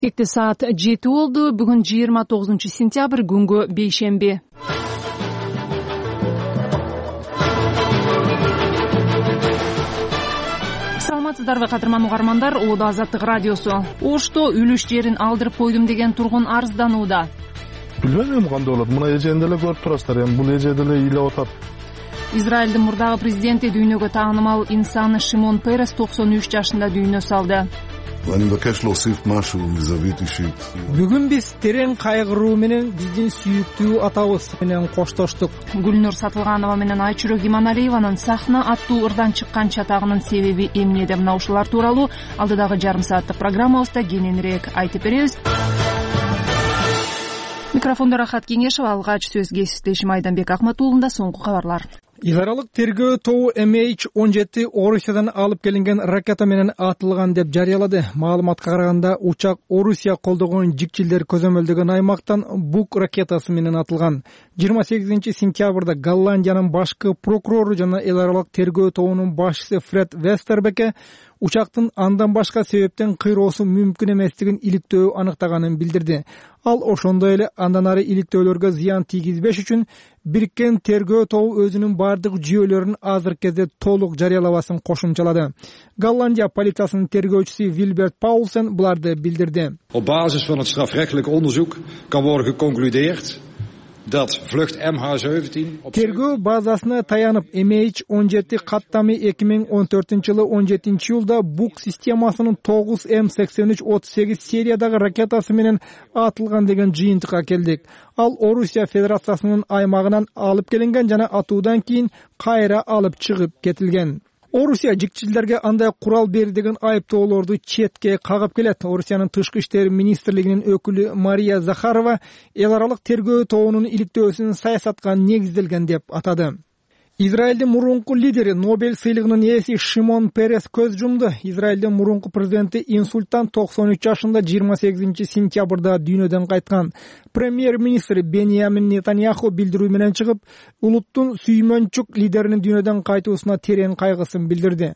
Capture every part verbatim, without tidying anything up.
Кечте саат жети болду. Бүгүн жыйырма тогузунчу сентябрь, күнгө бейшемби. Саламатсыздарбы кадырман угармандар, Улуу Азаттык радиосу. Ошто үлүш жерин алдырып койдум деген тургун арызданууда. Билбейм кандай болот. Мына эженде эле көрүп турасыздар, эми бул эжеде эле ыйлап атат. Израилдин мурдагы президенти дүйнөгө таанымал инсан Шимон Перес токсон үч жашында дүйнө салды. Бүгүн биз терең кайгыруу менен биздин сүйүктүү атабыз менен коштоштук. Гүлнур Сатылганова менен Айчурок Иманалиеванын Сахна аттуу ырдан чыккан чатагынын себеби эмнеде, мына ушулар тууралуу алдыдагы жарым сааттык программабызда кененирээк айтып беребиз. Микрофондо Рахат Кеңешова, алгач сөз кесиптешим Айданбек Акматуулунда. Соңку кабарлар. Эл аралык тергөө тобу эм эйч он жети Орусиядан алып келинген ракета менен атылган деп жарыялады. Маалыматка караганда, учак Орусия колдогон жикчилдер көзөмөлдөгөн аймактан Бук ракетасы менен атылган. жыйырма сегизинчи сентябрда Голландиянын башкы прокурору жана эл аралык тергөө тобунун башчысы Фред Вестербеке учактын андан башка себептен кыйроосу мүмкүн эместигин иликтөө аныктаганын билдирди. Ал ошондой эле андан ары иликтөөлөргө зыян тийгизбеш үчүн бириккен тергөө тобу өзүнүн бардык жүйөлөрүн азыркы кезде толук жарыялабасын кошумчалады. Голландия полициясынын тергөөчүсү Вильберт Paulsen буларды билдирди. Op basis van het strafrechtelijk onderzoek kan worden geconcludeerd dat vlucht эм ха севентин тергөө базасына таянып эм эйч он жети каттами эки миң он төртүнчү жылы он жетинчи июлда Бук системасынын тогуз эм сексен үч отуз сегиз сериядагы ракетасы менен атылган деген жыйынтыкка келдик. Ал Орусия Федерациясынын аймагынан алып келинген жана атуудан кийин кайра алып чыгып кетилген. Орусия жикчилдерге андай курал берди деген айыптоолорду четке кагып келет. Орусиянын тышкы иштер министрлигинин өкүлү Мария Захарова эл аралык тергөө тобунун иликтөөсүн саясатка негизделген деп атады. Израилдин мурунку лидери, Нобель сыйлыгынын ээси Шимон Перес көз жумду. Израилдин мурунку президенти инсульттан токсон үч жашында жыйырма сегизинчи сентябрда дүйнөдөн кайткан. Премьер-министр Беньямин Нетаньяху билдирүү менен чыгып, улуттун сүймөнчүк лидеринин дүйнөдөн кайтуусуна терең кайгысын билдирди.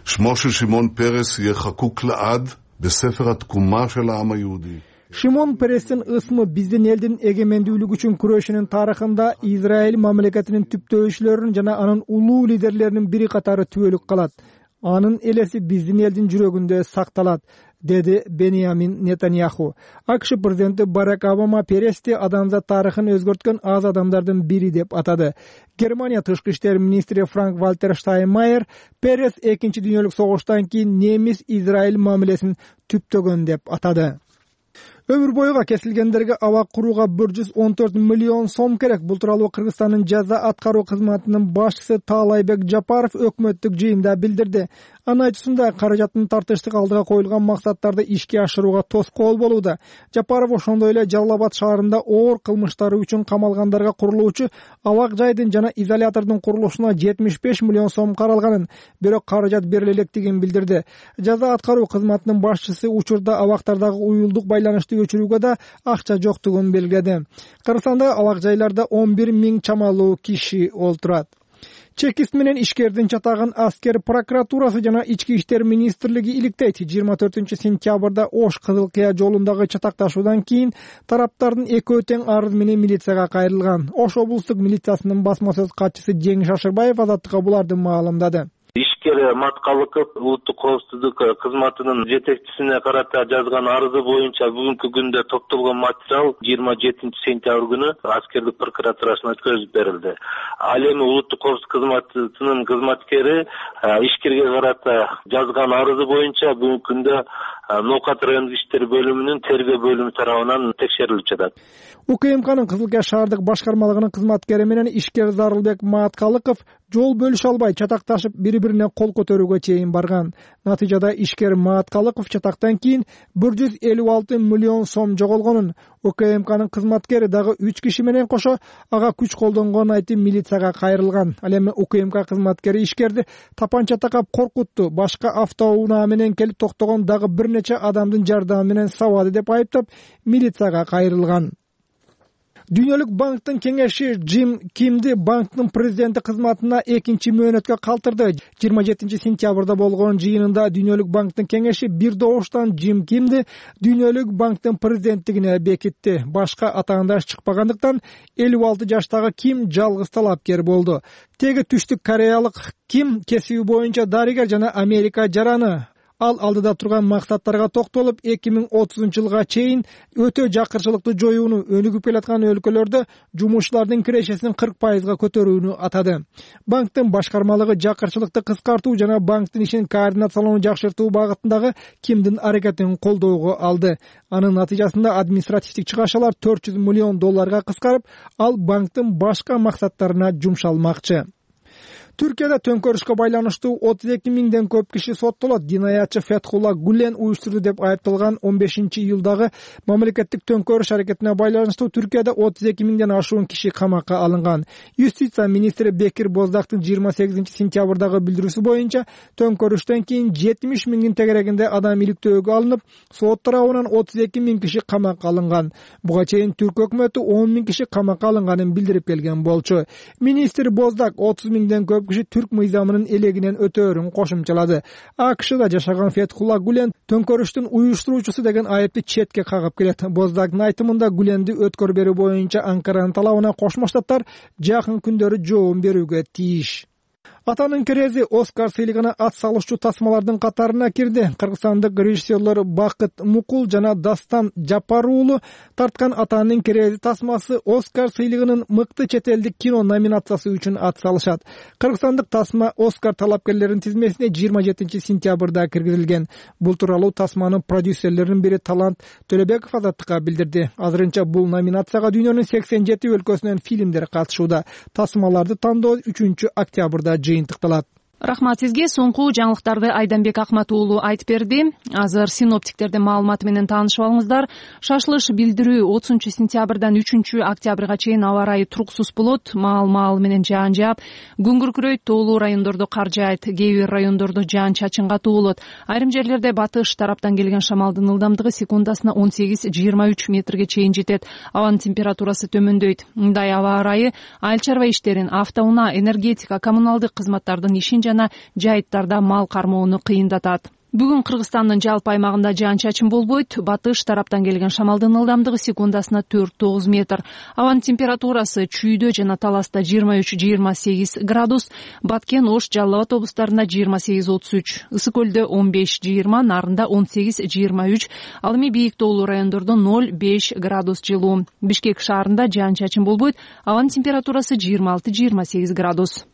Шимон Перес ехакук лаад бесефер аткума шел аам юуди. Шимон Перестин ысмы биздин элдин эгемендүүлүгү үчүн күрөшүнүн тарыхында Израиль мамлекетинин түптөөчүлөрүнүн жана анын улуу лидерлеринин бири катары түбөлүк калат. Анын элеси биздин элдин жүрөгүндө сакталат, деди Беньямин Нетаньяху. АКШ президенти Барак Обама Перести адамзат тарыхын өзгөрткөн аз адамдардын бири деп атады. Германия тышкы иштер министри Франк Вальтер Штайнмайер Перес экинчи дүйнөлүк согуштан кийин немис Израиль мамилесин түптөгөн деп атады. Өмүр бойуга кесилгендерге абак курууга бир жүз он төрт миллион сом керек. Бул тууралуу Кыргызстандын жаза аткаруу кызматынын башчысы Таалайбек Жапаров өкмөттүк жыйында билдирди. Анын айтуусунда, каражаттын тартыштык алдыга коюлган максаттарды ишке ашырууга тоскоол болууда. Жапаров ошондой эле Жалал Абад шаарында оор кылмыштары үчүн камалгандарга курулуучу абак жайдын жана изолятордун курулушуна жетимиш беш миллион сом каралганын, бирок каражат бериле электигин билдирди. Жаза аткаруу кызматынын башчысы учурда абактардагы уюлдук байланышты өчүрүүгө да акча жоктугун белгиледи. Кыргызстанда абак жайларда он бир миң чамалуу киши олтурат. Чекист менен ишкердин чатагын аскер прокуратурасы жана ички иштер министрлиги иликтейт. жыйырма төртүнчү сентябрда Ош Кызыл Кыя жолундагы чатакташуудан кийин тараптардын экөө тең арыз менен милицияга кайрылган. Ош облустук милициясынын басма сөз катчысы Жеңиш Ашырбаев Азаттыкка буларды маалымдады. Ишкер Маткалыков улуттук коопсуздук кызматынын жетекчисине карата жазган арызы боюнча бүгүнкү күндө топтолгон материал жыйырма жетинчи сентябрь күнү аскердик прокуратурасына өткөрүлүп берилди. Ал эми улуттук коопсуздук кызматынын кызматкери ишкерге карата жазган арызы боюнча бүгүнкү күндө Ноокат райондук иштер бөлүмүнүн тергөө бөлүмү тарабынан текшерилип жатат. УКМКнын Кызыл Кыя шаардык башкармалыгынын кызматкери менен ишкер Зарылбек Маткалыков жол бөлүшө албай чатакташып бири-бирине кол көтөрүүгө чейин барган. Натыйжада ишкер Маткалыков чатактан кийин бир жүз элүү алты миллион сом жоголгонун, УКМКнын кызматкери дагы үч киши менен кошо ага күч колдонгонун айтып милицияга кайрылган. Ал эми УКМК кызматкери ишкерди тапанча такап коркутту, башка автоунаа менен келип токтогон дагы бир нече адамдын жардамы менен сабады деп айыптап милицияга кайрылган. Дүйнөлүк банктын кеңеши Джим Кимди банктын президенти кызматына экинчи мөөнөткө калтырды. жыйырма жетинчи сентябрда болгон жыйынында Дүйнөлүк банктын кеңеши бир добуштан Джим Кимди Дүйнөлүк банктын президенттигине бекитти. Башка атаандаш чыкпагандыктан элүү алты жаштагы Ким жалгыз талапкер болду. Теги түштүк кореялык Ким кесиби боюнча дарыгер жана Америка жараны. Ал алдыда турган максаттарга токтолуп, эки миң отузунчу жылга чейин өтө жакырчылыкты жоюуну, өнүгүп келаткан өлкөлөрдө жумушчулардын кирешесин кырк пайызга көтөрүүнү атады. Банктын башкармалыгы жакырчылыкты кыскартуу жана банктын ишин координациялоону жакшыртуу багытындагы Кимдин аракетин колдоого алды. Анын натыйжасында административдик чыгашалар төрт жүз миллион долларга кыскарып, ал банктын башка максаттарына жумшалмакчы. Түркияда төңкөрүшкө байланыштуу отуз эки миңден көп киши соттолот. Динаятчы Фетхулла Гулен уюштурду деп айыпталган он бешинчи июлдагы мамлекеттик төңкөрүш аракетине байланыштуу Түркияда отуз эки миңден ашуун киши камакка алынган. Юстиция министри Бекир Боздактын жыйырма сегизинчи сентябрдагы билдирүүсү боюнча төңкөрүштөн кийин жетимиш миңдин тегерегинде адам иликтөөгө алынып, сот тарабынан отуз эки миң киши камакка алынган. Буга чейин Түрк өкмөтү он миң киши камакка алынганын билдирип келген болчу. Министр Боздак отуз миңден көп киши түрк мыйзамынын элегинен өтөөрүн кошумчалады. АКШда жашаган Фетхулла Гулен төңкөрүштүн уюштуруучусу деген айыпты четке кагып келет. Боздактын айтымында Гуленди өткөрүп берүү боюнча Анкаранын талабына Кошмо Штаттар жакын күндөрү жооп берүүгө тийиш. Атанын керези Оскар сыйлыгына ат салышчу тасмалардын катарына кирди. Кыргызстандык режиссерлор Бакыт Мукул жана Дастан Жапар уулу тарткан Атанын керези тасмасы Оскар сыйлыгынын мыкты чет элдик кино номинациясы үчүн ат салышат. Кыргызстандык тасма Оскар талапкерлеринин тизмесине жыйырма жетинчи сентябрда киргизилген. Бул тууралуу тасманын продюсерлеринин бири Талант Төлөбеков Азаттыкка билдирди. Азырынча бул номинацияга дүйнөнүн сексен жети өлкөсүнөн фильмдер катышууда. Тасмаларды тандоо үчүнчү октябрда жыйынтыкталат. Рахмат сизге. Соңку жаңылыктарды Айданбек Акмат уулу айтып берди. Азыр синоптиктердин маалыматы менен таанышып алыңыздар. Шашылыш билдирүү отузунчу сентябрдан үчүнчү октябрга чейин аба ырайы туруксуз болот. Маал-маал менен жаан жаап, күн күркүрөйт, тоолуу райондордо кар жаайт, кээ бир райондордо жаан-чачын катуу болот. Айрым жерлерде батыш тараптан келген шамалдын ылдамдыгы секундасына он сегиз жыйырма үч метрге чейин жетет. Абанын температурасы төмөндөйт. Мындай аба ырайы айыл чарба иштерин, автоунаа, энергетика, коммуналдык кызматтардын ишин жана жайыттарда мал кармоону кыйындатат. Бүгүн Кыргызстандын жалпы аймагында жаан-чачын болбойт. Батыш тараптан келген шамалдын ылдамдыгы секундасына төрт тогуз метр. Абанын температурасы Чүйдө жана Таласта жыйырма үч жыйырма сегиз градус, Баткен, Ош, Жалал Абад облустарында жыйырма сегиз отуз үч, Ысык көлдө он беш жыйырма, Нарында он сегиз жыйырма үч, ал эми бийик тоолуу райондордо ноль беш градус жылуу. Бишкек шаарында жаан-чачын болбойт. Абанын температурасы жыйырма алты жыйырма сегиз градус.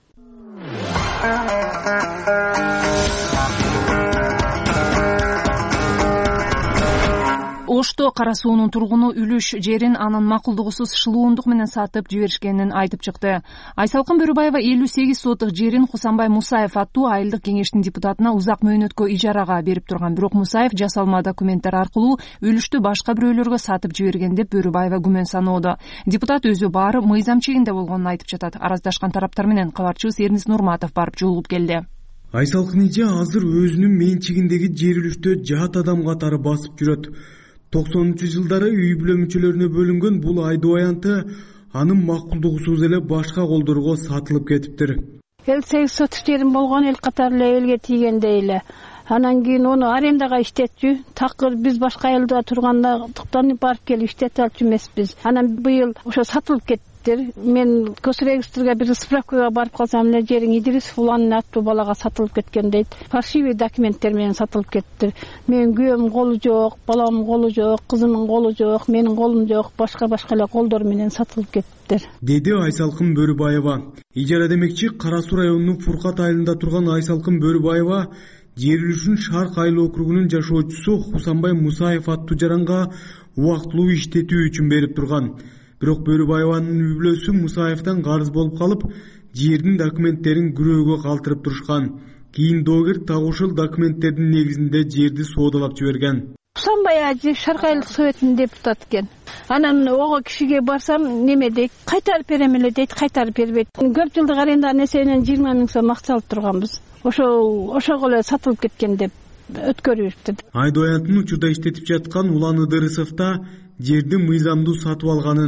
Ошто Кара суунун тургуну үлүш жерин анын макулдугусуз шылуундук менен сатып жиберишкенин айтып чыкты. Айсалкын Бөрүбаева элүү сегиз сотук жерин Хусанбай Мусаев аттуу айылдык кеңештин депутатына узак мөөнөткө ижарага берип турган. Бирок Мусаев жасалма документтер аркылуу үлүштү башка бирөөлөргө сатып жиберген деп Бөрүбаева күмөн саноодо. Депутат өзү баары мыйзам чегинде болгонун айтып жатат. Араздашкан тараптар менен кабарчыбыз Эрнис Нурматов барып жолугуп келди. Айсалкын эже азыр өзүнүн менчигиндеги жер үлүштө жаат адам катары басып жүрөт. токсонунчу жылдары үй бүлө мүчөлөрүнө бөлүнгөн бул айдоо аянты анын макулдугусуз эле башка колдорго сатылып кетиптир. элүү сегиз сотук жерим болгон, эл катары эле элге тийгендей эле. Анан кийин ону арендага иштетчү. Такыр биз башка айылда тургандыктан барып келип иштете алчу эмеспиз. Анан быйыл ошо сатылып кетти. Мен Косрегистрге бир справкага барып калсам эле жериң Идрисов уланын аттуу балага сатылып кеткен дейт. Фальшивый документтер менен сатылып кетти. Менин күйөөмдүн колу жок, баламдын колу жок, кызымдын колу жок, менин колум жок, башка-башка эле колдор менен сатылып кетти. Деди Айсалкын Бөрүбаева. Ижара демекчи Кара Суу районунун Фуркат айылында турган Айсалкын Бөрүбаева жер үлүшүн Шарк айыл округунун жашоочусу Хусанбай Мусаев аттуу жаранга убактылуу иштетүү үчүн берип турган. Бирок Бөрүбаеванын үй бүлөсү Мусаевден карыз болуп калып, жердин документтерин күрөөгө калтырып турушкан. Кийин доогер так ушул документтердин негизинде жерди соодалап жиберген. Хусанбай ажы Шарк айылдык советинин депутаты экен. Анан ого кишиге барсам неме дейт, кайтарып берем эле дейт, кайтарып бербейт. Көп жылдык аренданын эсебинен жыйырма миң сом акча алып турганбыз. Ошол ошого эле сатылып кеткен деп өткөрүптүр. Айдоо аянтын учурда иштетип жаткан Улан Ыдырысов да жерди мыйзамдуу сатып алганын,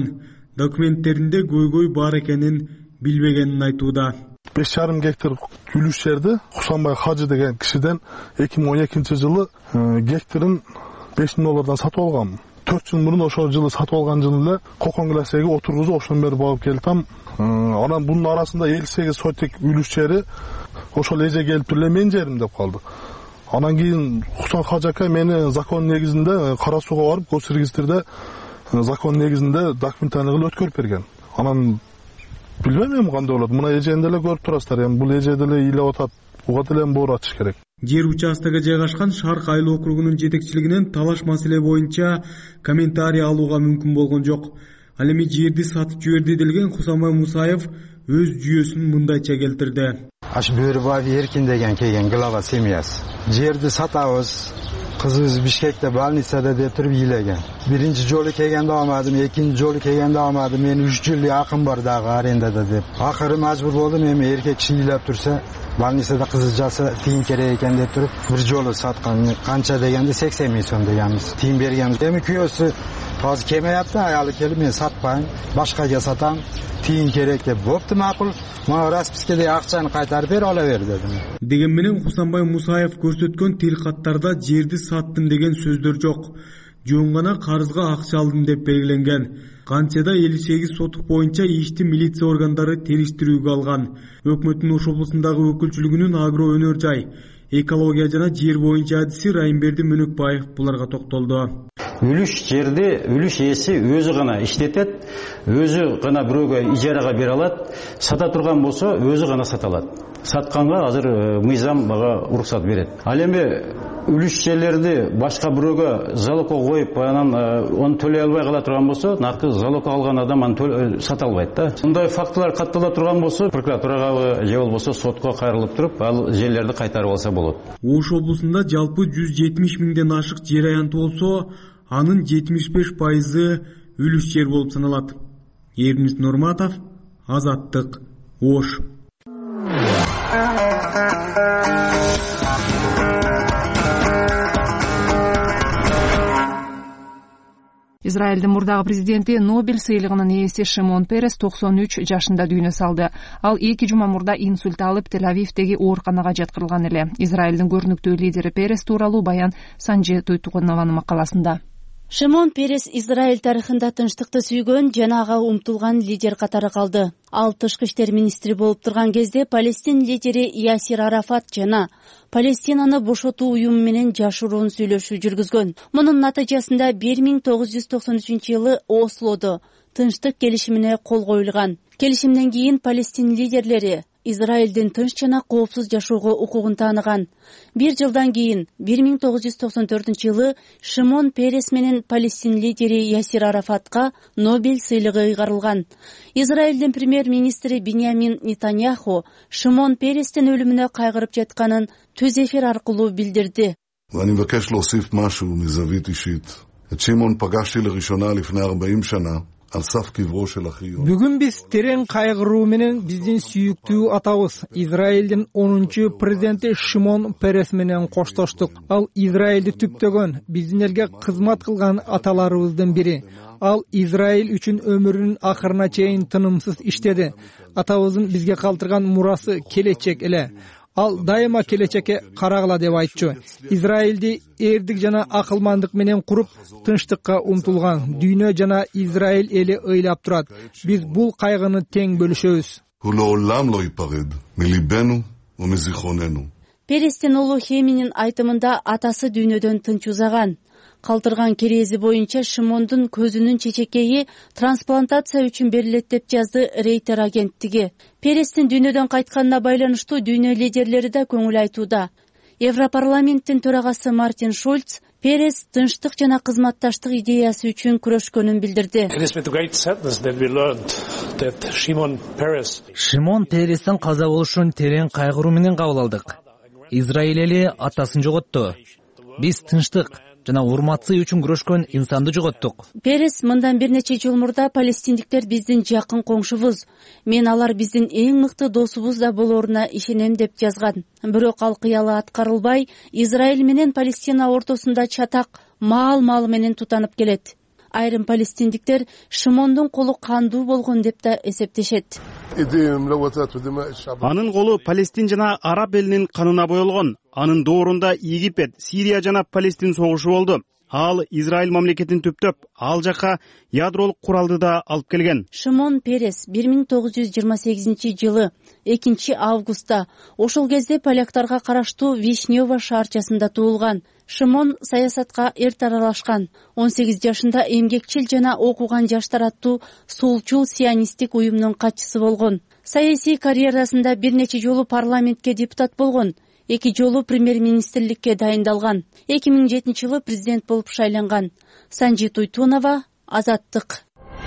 документтеринде көйгөй бар экенин билбегенин айтууда. беш жарым гектар үлүш жерди Кусанбай Хажы деген кишиден эки миң он экинчи жылы гектарын беш миң доллардан сатып алгам. төрт жыл мурун ошол жылы сатып алган жылы эле кокон классеге отургузуп ошон бери алып келтам. Анан бунун арасында элүү сегиз сотик үлүш жери ошол эже келип туруп эле менин жерим деп калды. Анан кийин Хусан Хажака мени закон негизинде Кара Сууга барып госрегистрде закон негизинде документаны кылып өткөрүп берген. Анан билбейм эми кандай болот. Мына эжени деле көрүп турасыздар. Эми бул эже деле ыйлап атат. Буга деле боор ачыш керек. Жер участогы жайгашкан Шарк айыл округунун жетекчилигинен талаш маселе боюнча комментарий алууга мүмкүн болгон жок. Ал эми жерди сатып жиберди делген Хусанбай Мусаев өз жүйөсүн мындайча келтирди. Аш Бөрүбаев Эркин деген келген глава семьясы. Жерди сатабыз. Кызыбыз Бишкекте больницада деп туруп үйлеген. Биринчи жолу келгенде алмадым, экинчи жолу келгенде алмадым. Мен үч жылдык акым бар дагы арендада деп. Акыры мажбур болдум, эми эркек киши ыйлап турса, больницада кызы жаса тиын керек экен деп туруп бир жолу саткан. Канча дегенде сексен миң сом дегенбиз. Тиын бергенбиз. Эми күйөөсү азыр кемейапты, аялы келип мен сатпайм, башкага сатам. Тиын керек деп бопту макул. Мага распискеде акчаны кайтарып бер, ала бер дедим. Деген менен Хусанбай Мусаев көрсөткөн тил каттарда жерди саттым деген сөздөр жок. Жөн гана карызга акча алдым деп белгиленген. Канчада элүү сегиз сотук боюнча ишти милиция органдары териштирүүгө алган. Өкмөттүн Ош облусундагы өкүлчүлүгүнүн агро өнөр жай, экология жана жер боюнча адиси Райымберди Мөнөкбаев буларга токтолду. Үлүш жерди үлүш ээси өзү гана иштетет, өзү гана бирөөгө ижарага бере алат, сата турган болсо өзү гана сата алат. Сатканга азыр мыйзам мага уруксат берет. Ал эми үлүш жерлерди башка бирөөгө залогко коюп, анан аны төлөй албай кала турган болсо, наркы залогко алган адам аны сата албайт да. Мындай фактылар каттала турган болсо, прокуратурага же болбосо сотко кайрылып туруп, ал жерлерди кайтарып алса болот. Ош облусунда жалпы жүз жетимиш миңден ашык жер аянты болсо, анын жетимиш беш пайызы үлүш жер болуп саналат. Эрмис Нурматов, Азаттык, Ош. Израилдин мурдагы президенти Нобель сыйлыгынын ээси Шимон Перес токсон үч жашында дүйнө салды. Ал эки жума мурда инсульт алып Тель-Авивдеги ооруканага жаткырылган эле. Израилдин көрүнүктүү лидери Перес тууралуу баян Санже Тойтугунованын макаласында. Шимон Перес Израиль тарыхында тынчтыкты сүйгөн жана ага умтулган лидер катары калды. Ал тышкы иштер министри болуп турган кезде Палестин лидери Ясир Арафат жана Палестинаны бошотуу уюму менен жашыруун сүйлөшүү жүргүзгөн. Мунун натыйжасында бир миң тогуз жүз токсон үчүнчү жылы Ослодо тынчтык келишимине кол коюлган. Келишимден кийин Палестин лидерлери Израилдин тынч жана коопсуз жашоого укугун тааныган. Бир жылдан кийин бир миң тогуз жүз токсон төртүнчү жылы Шимон Перес менен Палестин лидери Ясир Арафатка Нобель сыйлыгы ыйгарылган. Израилдин премьер-министри Биньямин Нетаньяху Шимон Перестин өлүмүнө кайгырып жатканын түз эфир аркылуу билдирди. ואני מבקש להוסיף משהו מזווית אישית. את שמעון פגשתי לראשונה לפני ארבעים שנה. Бүгүн биз терең кайгыруу менен биздин сүйүктүү атабыз Израилдин онунчу президенти Шимон Перес менен коштоштук. Ал Израилди түптөгөн, биздин элге кызмат кылган аталарыбыздын бири. Ал Израиль үчүн өмүрүнүн акырына чейин тынымсыз иштеди. Атабыздын бизге калтырган мурасы келечек эле. Ал дайыма келечекке карагыла деп айтчу. Израилди эрдик жана акылмандык менен куруп, тынчтыкка умтулган. Дүйнө жана Израиль эли ыйлап турат. Биз бул кайгыны тең бөлүшөбүз. Перестин улу Хеминин айтымында атасы дүйнөдөн тынч узаган. Калтырган керези боюнча Шимондун көзүнүн чечекейи трансплантация үчүн берилет деп жазды Рейтер агенттиги. Перестин дүйнөдөн кайтканына байланыштуу дүйнө лидерлери да көңүл айтууда. Европарламенттин төрагасы Мартин Шульц Перес тынчтык жана кызматташтык идеясы үчүн күрөшкөнүн билдирди. Шимон Перестин каза болушун терең кайгыруу менен кабыл алдык. Израиль эли атасын жоготту. Биз тынчтык жана урматсыз үчүн күрөшкөн инсанды жоготтук. Перес мындан бир нече жыл мурда палестиндиктер биздин жакын коңшубуз. Мен алар биздин эң мыкты досубуз да болоруна ишенем деп жазган. Бирок ал кыялы аткарылбай, Израиль менен Палестина ортосунда чатак маал-маал менен тутанып келет. Айрым палестиндиктер Шимондун колу кандуу болгон деп да эсептешет. Анын колу Палестин жана араб элинин канына боелгон. Анын доорунда Египет, Сирия жана Палестин согушу болду. Ал Израиль мамлекетин түптөп, ал жака ядролук куралды да алып келген. Шимон Перес бир миң тогуз жүз жыйырма сегизинчи жылы экинчи августта ошол кезде поляктарга караштуу Вишнево шаарчасында туулган. Шимон саясатка эрте аралашкан. он сегиз жашында эмгекчил жана окуган жаштар аттуу солчу сионисттик уюмдун катчысы болгон. Саясий карьерасында бир нече жолу парламентке депутат болгон. Эки жолу премьер-министрликке дайындалган. эки миң жетинчи жылы президент болуп шайланган. Санжи Туйтунова, Азаттык.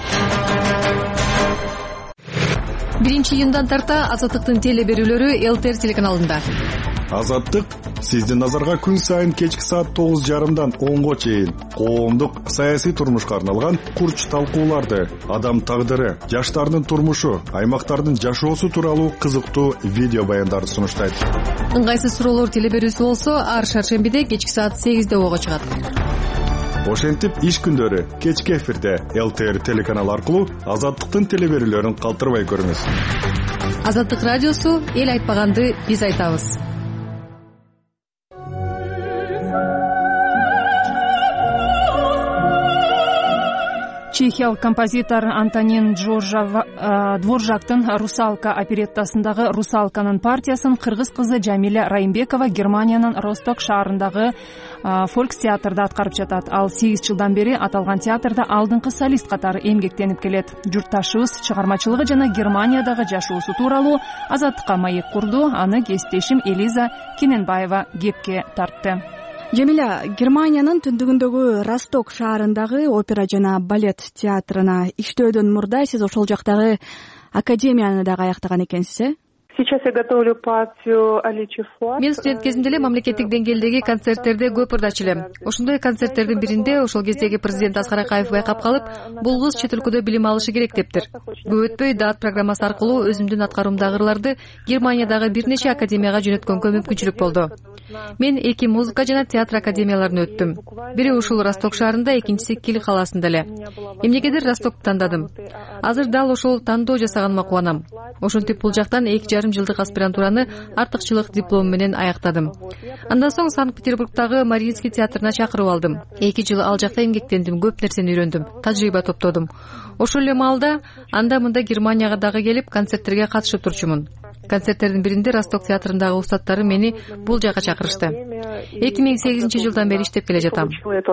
биринчи июндан тарта Азаттыктын теле берүүлөрү ЛТР телеканалында. Азаттык сиздин назарга күн сайын кечки саат тогуз жарымдан онго чейин коомдук саясий турмушка арналган курч талкууларды, адам тагдыры, жаштардын турмушу, аймактардын жашоосу тууралуу кызыктуу видео баяндарды сунуштайт. Ыңгайсыз суроолор теле берүүсү болсо ар шаршембиде кечки саат сегизде ого чыгат. Ошентип иш күндөрү кечки эфирде ЛТР телеканалы аркылуу Азаттыктын теле берүүлөрүн калтырбай көрүңүз. Азаттык радиосу эл айтпаганды биз айтабыз. Чехиялык композитор Антонин Дворжактын «Русалка» опереттасындагы «Русалканын» партиясын кыргыз кызы Жамиля Райымбекова Германиянын Росток шаарындагы фолк театрда аткарып жатат. Ал сегиз жылдан бери аталган театрда алдыңкы солист катары эмгектенип келет. Журтташыбыз чыгармачылыгы жана Германиядагы жашоосу тууралуу Азаттыкка маек курду. Аны кесиптешим Элиза Кененбаева кепке тартты. Жамиля, Германиянын түндүгүндөгү Росток шаарындагы опера жана балет театрына иштөөдөн мурда сиз ошол жактагы академияны дагы аяктаган экенсиз, э? Сейчас я готовлю партию Аличи Фуат. Мен студент кезимде эле мамлекеттик деңгээлдеги концерттерде көп ырдачу элем. Ошондой концерттердин биринде ошол кездеги президент Аскар Акаев байкап калып, бул кыз чет өлкөдө билим алышы керек дептир. Көп өтпөй даат программасы аркылуу өзүмдүн аткарумдагы ырларды Германиядагы бир нече академияга жөнөткөнгө мүмкүнчүлүк болду. Мен эки музыка жана театр академияларын өттүм. Бири ушул Росток шаарында, экинчиси Кил калаасында эле. Эмнегедир Ростокду тандадым. Азыр дал ошол тандоо жасаганыма кубанам. Ошентип бул жактан эки жарым жылдык аспирантураны артыкчылык диплом менен аяктадым. Андан соң Санкт-Петербургдагы Мариинский театрына чакырып алдым. эки жыл ал жакта эмгектендим, көп нерсени үйрөндүм, тажрыйба топтодум. Ошол эле маалда анда мында Германияга дагы келип концерттерге катышып турчумун. Концерттердин биринде Росток театрындагы устаттары мени бул жака чакырышты. эки миң сегизинчи жылдан бери иштеп келе жатам.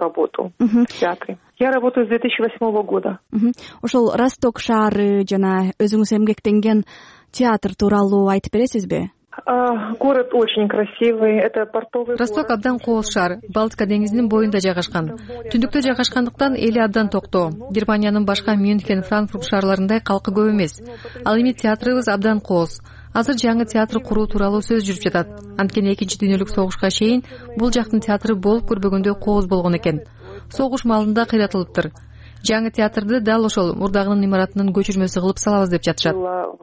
Я работаю с две тысячи восьмого года. Ошол Росток шаары жана өзүңүз эмгектенген театр тууралуу айтып бересизби? Город очень красивый, это портовый. Росток абдан кооз шаар, Балтика деңизинин боюнда жайгашкан. Түндүктө жайгашкандыктан эли абдан токтоо. Германиянын башка Мюнхен, Франкфурт шаарларындай калкы көп эмес. Ал эми театрыбыз абдан кооз. Азыр жаңы театр куруу тууралуу сөз жүрүп жатат. Анткени экинчи дүйнөлүк согушка чейин бул жактын театры болуп көрбөгөндөй кооз болгон экен. Согуш маалында кыйратылыптыр. Жаңы театрды дал ошол мурдагынын имаратынын көчүрмөсү кылып салабыз деп жатышат.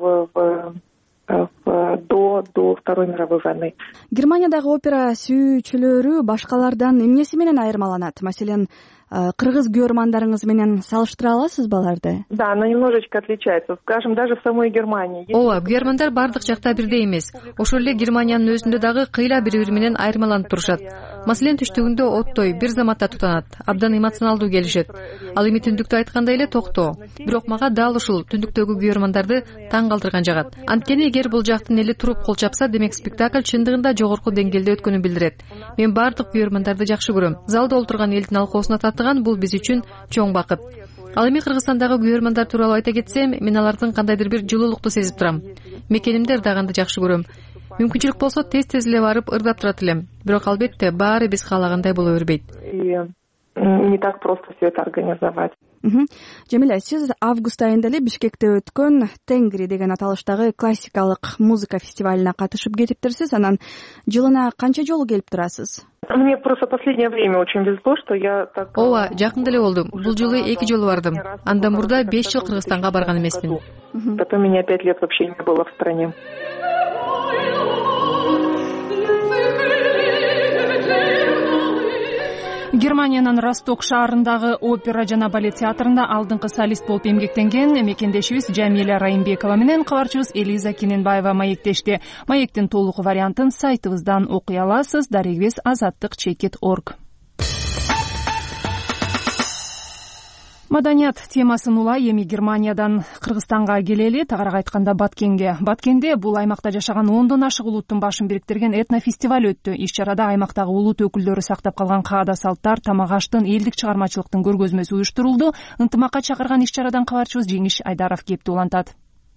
До, до Второй мировой войны. Германиядагы опера сүйүүчүлөрү башкалардан эмнеси менен айырмаланат? Маселен, кыргыз көрөрмандарыңыз менен салыштыра аласызбы аларды? Да, она немножечко отличается. Скажем, даже в самой Германии. Ооба, көрөрмандар бардык жакта бирдей эмес. Ошол эле Германиянын өзүндө дагы кыйла бири-бири менен айырмаланып турушат. Маселен, түштүгүндө оттой, бир заматта тутанат, абдан эмоционалдуу келишет. Ал эми түндүктө айткандай эле токтоо. Бирок мага дал ушул түндүктөгү көрөрмандарды таң калтырган жагат. Анткени эгер бул жактын эли туруп кол чапса, демек спектакль чындыгында жогорку деңгээлде өткөнүн билдирет. Мен бардык көрөрмандарды жакшы көрөм. Залда олтурган элдин алкоосуна татыган бул биз үчүн чоң бакыт. Ал эми Кыргызстандагы көрөрмандар тууралуу айта кетсем, мен алардын кандайдыр бир жылуулукту сезип турам. Мекенимде ырдаганды жакшы көрөм. Мүмкүнчүлүк болсо тез-тез эле барып ырдап турат элем. Бирок албетте баары биз каалагандай боло бербейт. Не так просто все это организовать. Жамиля, сиз август айында эле Бишкекте өткөн Тенгри деген аталыштагы классикалык музыка фестивалине катышып кетиптирсиз. Анан жылына канча жолу келип турасыз? Мне просто последнее время очень везло, что я так. Ооба, жакында эле болду. Бул жылы эки жолу бардым. Андан мурда беш жыл Кыргызстанга барган эмесмин. Потом меня пять лет вообще не было в стране. Германиянын Росток шаарындагы опера жана балет театрында алдыңкы солист болуп эмгектенген мекендешибиз Жамиля Райымбекова менен кабарчыбыз Элиза Кененбаева маектешти. Маектин толук вариантын сайтыбыздан окуй аласыз. Дарегибиз азаттык чекит точка орг. Маданият темасын улай эми Германиядан Кыргызстанга келели, тагарак айтканда Баткенге. Баткенде бул аймакта жашаган ондон ашык улуттун башын бириктирген этнофестиваль өттү. Иш-чарада аймактагы улут өкүлдөрү сактап калган каада салттар, тамак-аштын, элдик чыгармачылыктын көргөзмөсү уюштурулду. Ынтымакка чакырган иш-чарадан кабарчыбыз Жеңиш Айдаров кепти улантат.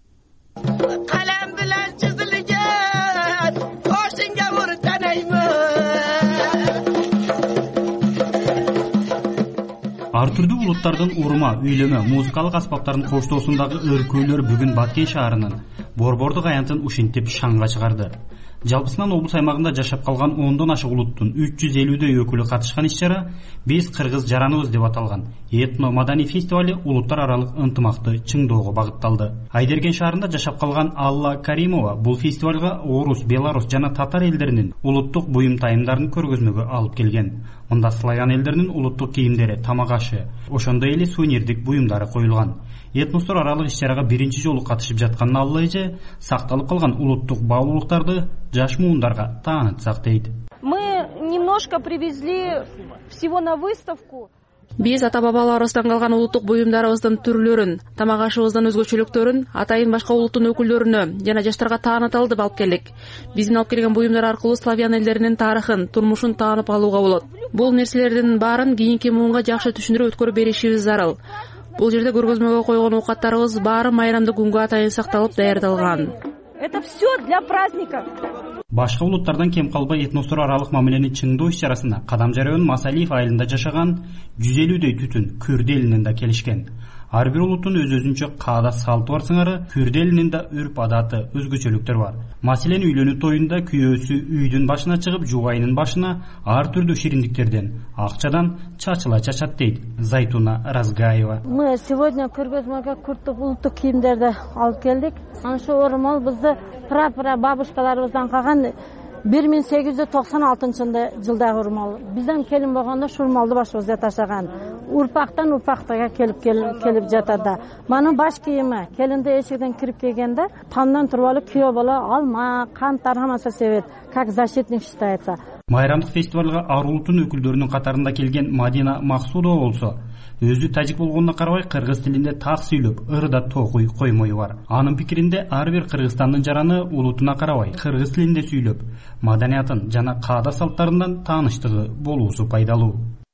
Ар түрдүү улуттардын урма, үйлөмө, музыкалык аспаптардын коштоосундагы өркөөлөр бүгүн Баткен шаарынын борбордук аянтын ушинтип шаңга чыгарды. Жалпысынан облус аймагында жашап калган ондон ашык улуттун үч жүз элүүдөй өкүлү катышкан иш-чара «Биз кыргыз жараныбыз» деп аталган этно маданий фестивали улуттар аралык ынтымакты чыңдоого багытталды. Айдерген шаарында жашап калган Алла Каримова бул фестивалга орус, белорус жана татар элдеринин улуттук буюм тайымдарын көргөзмөгө алып келген. Мында славян элдеринин улуттук кийимдери, тамак-ашы, ошондой эле сувенирдик буюмдары коюлган. Этностор аралык иш-чарага биринчи жолу катышып жаткан Алла эже сакталып калган улуттук баалуулуктарды жаш муундарга таанытсак дейт. Мы немножко привезли всего на выставку. Биз ата-бабаларыбыздан калган улуттук буюмдарыбыздын түрлөрүн, тамак-ашыбыздын өзгөчөлүктөрүн атайын башка улуттун өкүлдөрүнө жана жаштарга тааныталы деп алып келдик. Биздин алып келген буюмдар аркылуу славян элдеринин тарыхын, турмушун таанып алууга болот. Бул нерселердин баарын кийинки муунга жакшы түшүндүрүп өткөрүп беришибиз зарыл. Бул жерде көргөзмөгө койгон оокаттарыбыз баары майрамдык күнгө атайын сакталып даярдалган. Это все для праздника. Башка улуттардан кем калбай этностор аралык мамилени чыңдоо иш-чарасына Кадам жарыйынын Масалиев айылында жашаган жүз элүүдөй түтүн Күрдү элинен да келишкен. Ар бир улуттун өз өзүнчө каада салты бар сыңары Күрдү элинин да үрп адаты, өзгөчөлүктөр бар. Маселен үйлөнүү тоюнда күйөөсү үйдүн башына чыгып, жубайынын башына ар түрдүү шириндиктерден, акчадан чачыла чачат дейт Зайтуна Разгаева. Мы сегодня көргөзмөгө күрттүк улуттук кийимдерди алып келдик. Аншы ормол бизди пра-пра бабушкаларыбыздан калган бир миң сегиз жүз токсон алтынчы жылдагы урмал. Бизден келин болгондо шурмалды башыбызга ташаган. Урпактан урпактага келип келип жатады. Манын баш кийими келинде эшигден кирип келгенде тамдан туруп алып күйөө боло алма, кант таргамаса себет, как защитник считается. Майрамдык фестивалга ар улуттун өкүлдөрүнүн катарында келген Мадина Максудова болсо, өзү тажик болгонуна карабай кыргыз тилинде так сүйлөп, ырда токуй коймою бар. Анын пикиринде ар бир Кыргызстандын жараны улутуна карабай кыргыз тилинде сүйлөп, маданиятын жана каада салттарынан тааныштыгы болуусу пайдалуу.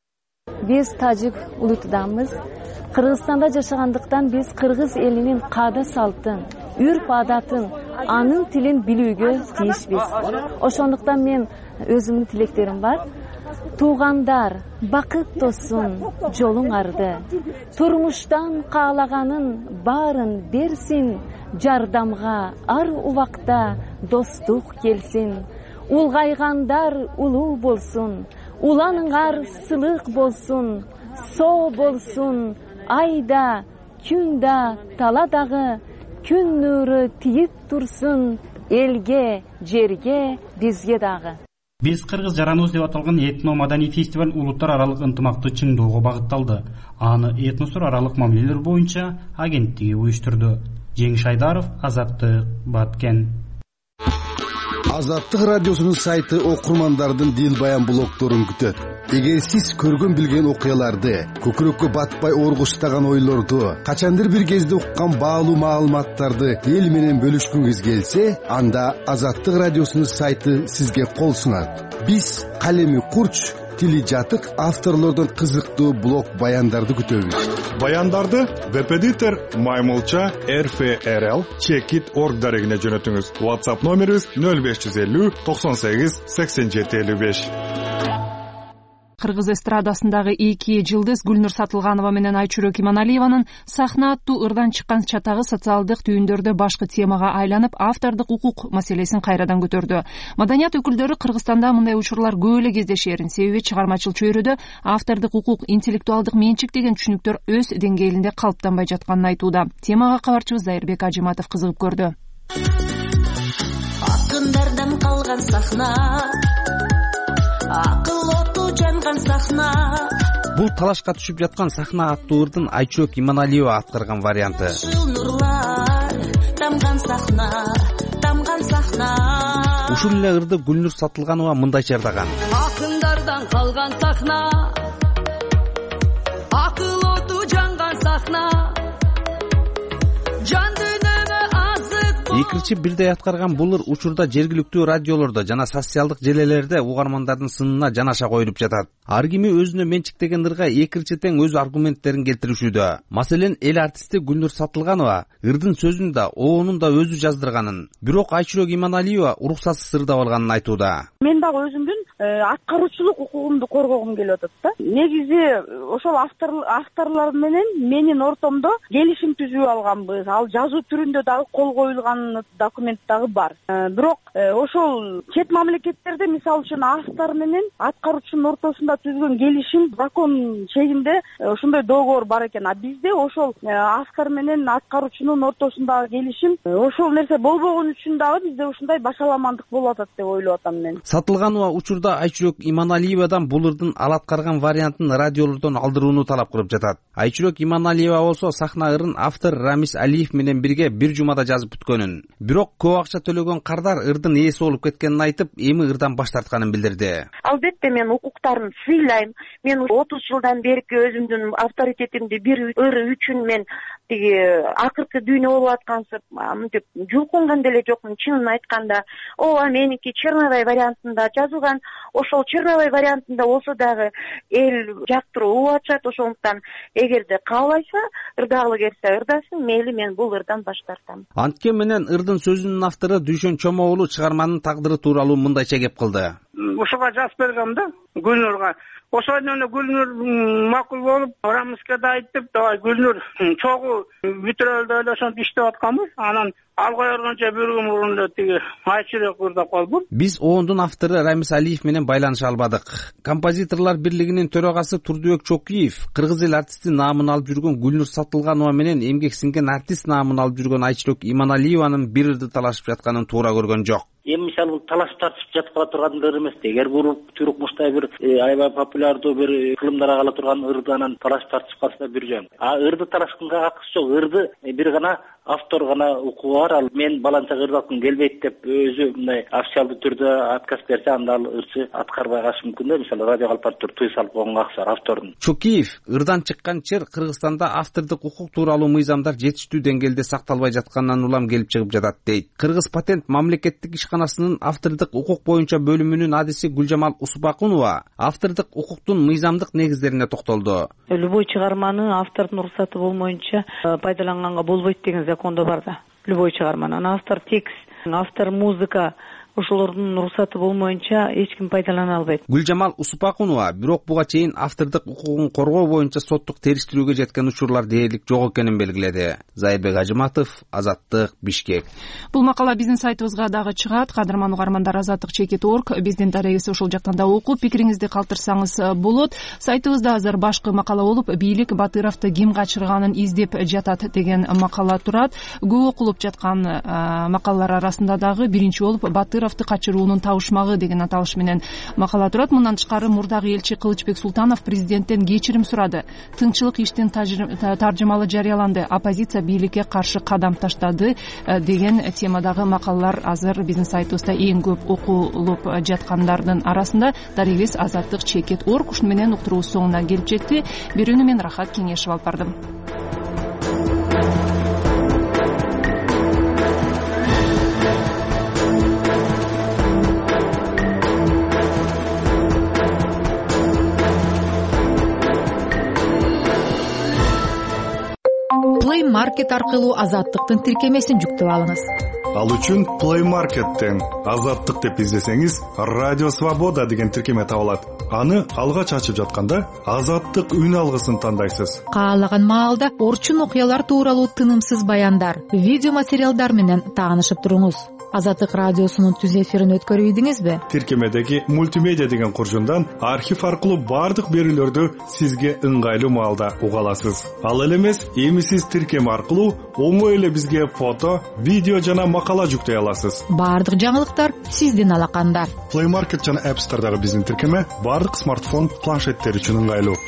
Биз тажик улутудамыз. Кыргызстанда жашагандыктан биз кыргыз элинин каада салтын, үрп адатын, анын тилин билүүгө тийишпиз. Ошондуктан мен өзүмдүн тилектерим бар. Туугандар, бакыт тосун, жолуң арды. Турмуштан каалаганын баарын берсин, жардамга ар убакта достук келсин. Улгайгандар улуу болсун, уланыңар сылык болсун, соо болсун, айда, күнда, таладагы, күн нуру тиип турсун, элге, жерге, бизге дагы. Биз кыргыз жараныбыз деп аталган этно маданий фестиваль улуттар аралык ынтымакты чыңдоого багытталды. Аны этностор аралык мамилелер боюнча агенттиги уюштурду. Жеңиш Айдаров, Азаттык, Баткен. Азаттык радиосунун сайты окурмандардын дил баян блогторун күтөт. Эгер сиз көргөн билген окуяларды, көкүрөккө батпай оргуштаган ойлорду, качандыр бир кезде уккан баалуу маалыматтарды эл менен бөлүшкүңүз келсе, анда Азаттык радиосунун сайты сизге кол сунат. Биз калеми курч, тили жатык авторлордон кызыктуу блог баяндарды күтөбүз. Баяндарды веб-эдитор Маймылча эр эф эр эл чекит точка орг дарегине жөнөтүңүз. WhatsApp номерибиз нөл беш жүз элүү токсон сегиз сексен жети элүү беш. Кыргыз эстрадасындагы эки жылдыз Гүлнур Сатылганова менен Айчүрөк Иманалиеванын сахна аттуу ырдан чыккан чатагы социалдык түйүндөрдө башкы темага айланып, автордук укук маселесин кайрадан көтөрдү. Маданият өкүлдөрү Кыргызстанда мындай учурлар көп эле кездешерин, себеби чыгармачыл чөйрөдө автордук укук, интеллектуалдык менчик деген түшүнүктөр өз деңгээлинде калыптанбай жатканын айтууда. Темага кабарчыбыз Зайырбек Ажиматов кызыгып көрдү. Акындардан калган сахна, акыл оту жанган сахна. Бул талашка түшүп жаткан сахна аттуу ырдын Айчүрөк Иманалиева аткарган варианты. Тамган сахна, тамган сахна. Ушул эле ырды Гүлнур Сатылганова мындайча ырдаган. Акындардан калган сахна, акыл оту жанган сахна. Жан дүйнөмө азык. Экирчи бирдей аткарган бул ыр учурда жергиликтүү радиолордо жана социалдык желелерде угармандардын сынына жанаша коюлуп жатат. Ар кими өзүнө менчиктеген ырга экирчи тең өз аргументтерин келтиришүүдө. Маселен, эл артисти Гүлнур Сатылганова ырдын сөзүн да, оонун да өзү жаздырганын. Бирок Айчүрөк Иманалиева уруксатсыз ырдап алганын айтууда. Мен дагы өзүмдүн аткаруучулук укугумду коргогум келип атат да. Негизи ошол авторлор менен менин ортомдо келишим түзүп алганбыз. Ал жазуу түрүндө дагы кол коюлган документ дагы бар. Бирок ошол чет мамлекеттерде мисалы үчүн автор менен аткаруучунун ортосунда түзгөн келишим закон чегинде ошондой договор бар экен. А бизде ошол автор менен аткаруучунун ортосундагы келишим ошол нерсе болбогон үчүн дагы бизде ушундай башаламандык болуп атат деп ойлоп атам мен. Сатылганова учурда Айчүрөк Иманалиевадан бул ырдын ал аткарган вариантын радиолордон алдырууну талап кылып жатат. Айчүрөк Иманалиева болсо сахна ырын автор Рамис Алиев менен бирге бир жумада жазып бүткөнүн. Бирок көп акча төлөгөн кардар ырдын ээси болуп кеткенин айтып, эми ырдан баш тартканын билдирди. Албетте мен укуктарын сыйлайм. Мен отуз жылдан берки өзүмдүн авторитетимди бир ыр үчүн мен тиги акыркы дүйнө болуп аткансып мынтип жулкунган деле жокмун. Чынын айтканда, ооба меники черновой вариантында жазылган. Ошол черновой вариантында болсо дагы эл жактыруу угуп атышат. Ошондуктан эгерде каалайса, ырдагылы келсе ырдасын, мейли мен бул ырдан баш тартам. Антке менен ырдын сөзүнүн автору Дүйшөн Чомоолу чыгарманын тагдыры тууралуу мындайча кеп кылды. Ушуга жазып бергем да, Гүлнурга. Ошондон эле Гүлнур макул болуп, Рамиске да айтып, давай Гүлнур чогуу бүтүрөлдө эле ошентип иштеп атканбыз. Анан алга өргөнчө бир күн мурун тиги Айчүрөк ырдап калдым. Биз оондун автору Рамис Алиев менен байланыша албадык. Композиторлор бирлигинин төрагасы Турдубек Чокиев кыргыз эл артисти наамын алып жүргөн Гүлнур Сатылганова менен эмгек сиңген артист наамын алып жүргөн Айчүрөк Иманалиеванын бир ырды талашып жатканын туура көргөн жок. Эми мисалы талашып тартышып жатып турган эмес. Эгер бул Түркмуштай бир аябай популярдуу бир кылымдарга кала турган ырды анан талашып тартышып калса бир жөн. А ырды талашканга акысы жок. Ырды бир гана автор гана укугу бар. Ал мен баланча ырдаткым келбейт деп өзү мындай официалдуу түрдө отказ берсе, анда ал ырчы аткарбай калышы мүмкүн да. Мисалы радио калпар тый салып койгонго акысы бар автордун. Чокиев ырдан чыккан чыр Кыргызстанда автордук укук тууралуу мыйзамдар жетиштүү деңгээлде сакталбай жатканынан улам келип чыгып жатат дейт. Кыргыз патент мамлекеттик ишканасынын автордук укук боюнча бөлүмүнүн адиси Гүлжамал Усупакунова автордук укуктун мыйзамдык негиздерине токтолду. Любой чыгарманы автордун уруксаты болмоюнча пайдаланганга болбойт деген закондо бар да. Любой чыгарманы. Автор текст, автор музыка ошолордун уруксаты болмоюнча эч ким пайдалана албайт. Гүлжамал Усупакунова бирок буга чейин автордук укугун коргоо боюнча соттук териштирүүгө жеткен учурлар дээрлик жок экенин белгиледи. Зайырбек Ажыматов, Азаттык, Бишкек. Бул макала биздин сайтыбызга дагы чыгат. Кадырман угармандар, азаттык чекит точка орг биздин дарегибизди ошол жактан да окуп, пикириңизди калтырсаңыз болот. Сайтыбызда азыр башкы макала болуп, бийлик Батыровду ким качырганын издеп жатат деген макала турат. Көп окулуп жаткан макалалар арасында дагы биринчи болуп Батыров качыруунун табышмагы деген аталыш менен макала турат. Мындан тышкары мурдагы элчи Кылычбек Султанов президенттен кечирим сурады. Тынччылык иштин таржымалы жарыяланды. Оппозиция бийликке каршы кадам таштады деген темадагы макалалар азыр биздин сайтыбызда эң көп окулуп жаткандардын арасында. Дарегибиз азаттык чекит точка орг. Ушуну менен уктуруубуз соңуна келип жетти. Бирөөнү мен Рахат Кеңешев алып бардым. Play Market аркылуу азаттыктын тиркемесин жүктөп алыңыз. Ал үчүн Play Market'тен азаттык деп издесеңиз, Радио Свобода деген тиркеме табылат. Аны алгач ачып жатканда азаттык үн алгысын тандайсыз. Каалаган маалда орчун окуялар тууралуу тынымсыз баяндар, видео материалдар менен таанышып туруңуз. Азаттык радиосунун түз эфирин өткөрүп ийдиңизби? Тиркемедеги мультимедиа деген куржундан архив аркылуу бардык берүүлөрдү сизге ыңгайлуу маалда уга аласыз. Ал эле эмес, эми сиз тиркеме аркылуу оңой эле бизге фото, видео жана макала жүктөй аласыз. Бардык жаңылыктар сиздин алаканда. Play Market жана App Store'дагы биздин тиркеме бардык смартфон, планшеттер үчүн ыңгайлуу.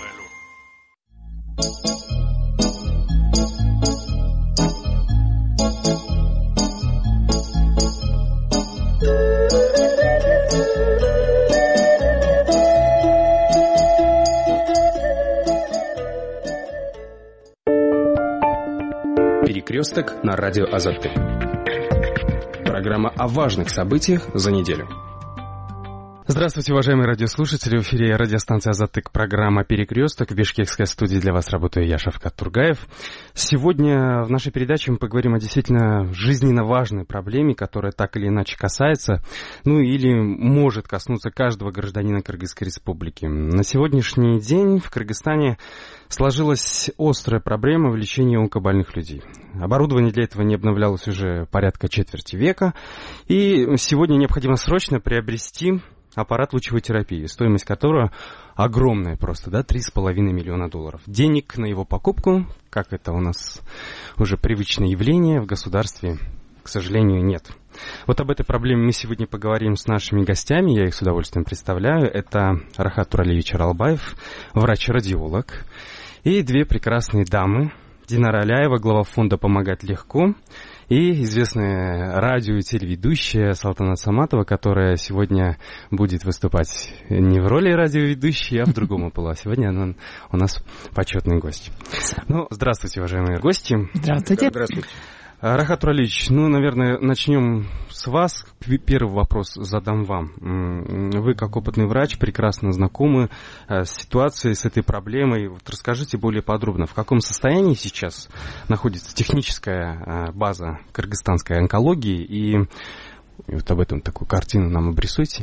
Перекресток на радио Азаттык. Программа о важных событиях за неделю. Здравствуйте, уважаемые радиослушатели. В эфире радиостанция «Азаттык», программа «Перекресток». В бишкекской студии для вас работаю я, Шавкат Тургаев. Сегодня в нашей передаче мы поговорим о действительно жизненно важной проблеме, которая так или иначе касается, ну или может коснуться каждого гражданина Кыргызской республики. На сегодняшний день в Кыргызстане сложилась острая проблема в лечении онкобольных людей. Оборудование для этого не обновлялось уже порядка четверти века, и сегодня необходимо срочно приобрести аппарат лучевой терапии, стоимость которого огромная просто, да, три с половиной миллиона долларов. Денег на его покупку, как это у нас уже привычное явление в государстве, к сожалению, нет. Вот об этой проблеме мы сегодня поговорим с нашими гостями, я их с удовольствием представляю. Это Рахат Туралиевич Аралбаев, врач-радиолог, и две прекрасные дамы. Динара Аляева, глава фонда «Помогать легко», и известная радио- и телеведущая Салтанат Саматова, которая сегодня будет выступать не в роли радиоведущей, а в другом полу. Сегодня она у нас почетный гость. Ну, здравствуйте, уважаемые гости. Здравствуйте. Здравствуйте. Рахат Туралиевич, ну, наверное, начнем с вас. Первый вопрос задам вам. Вы, как опытный врач, прекрасно знакомы с ситуацией, с этой проблемой. Вот расскажите более подробно, в каком состоянии сейчас находится техническая база кыргызстанской онкологии, и вот об этом такую картину нам обрисуйте.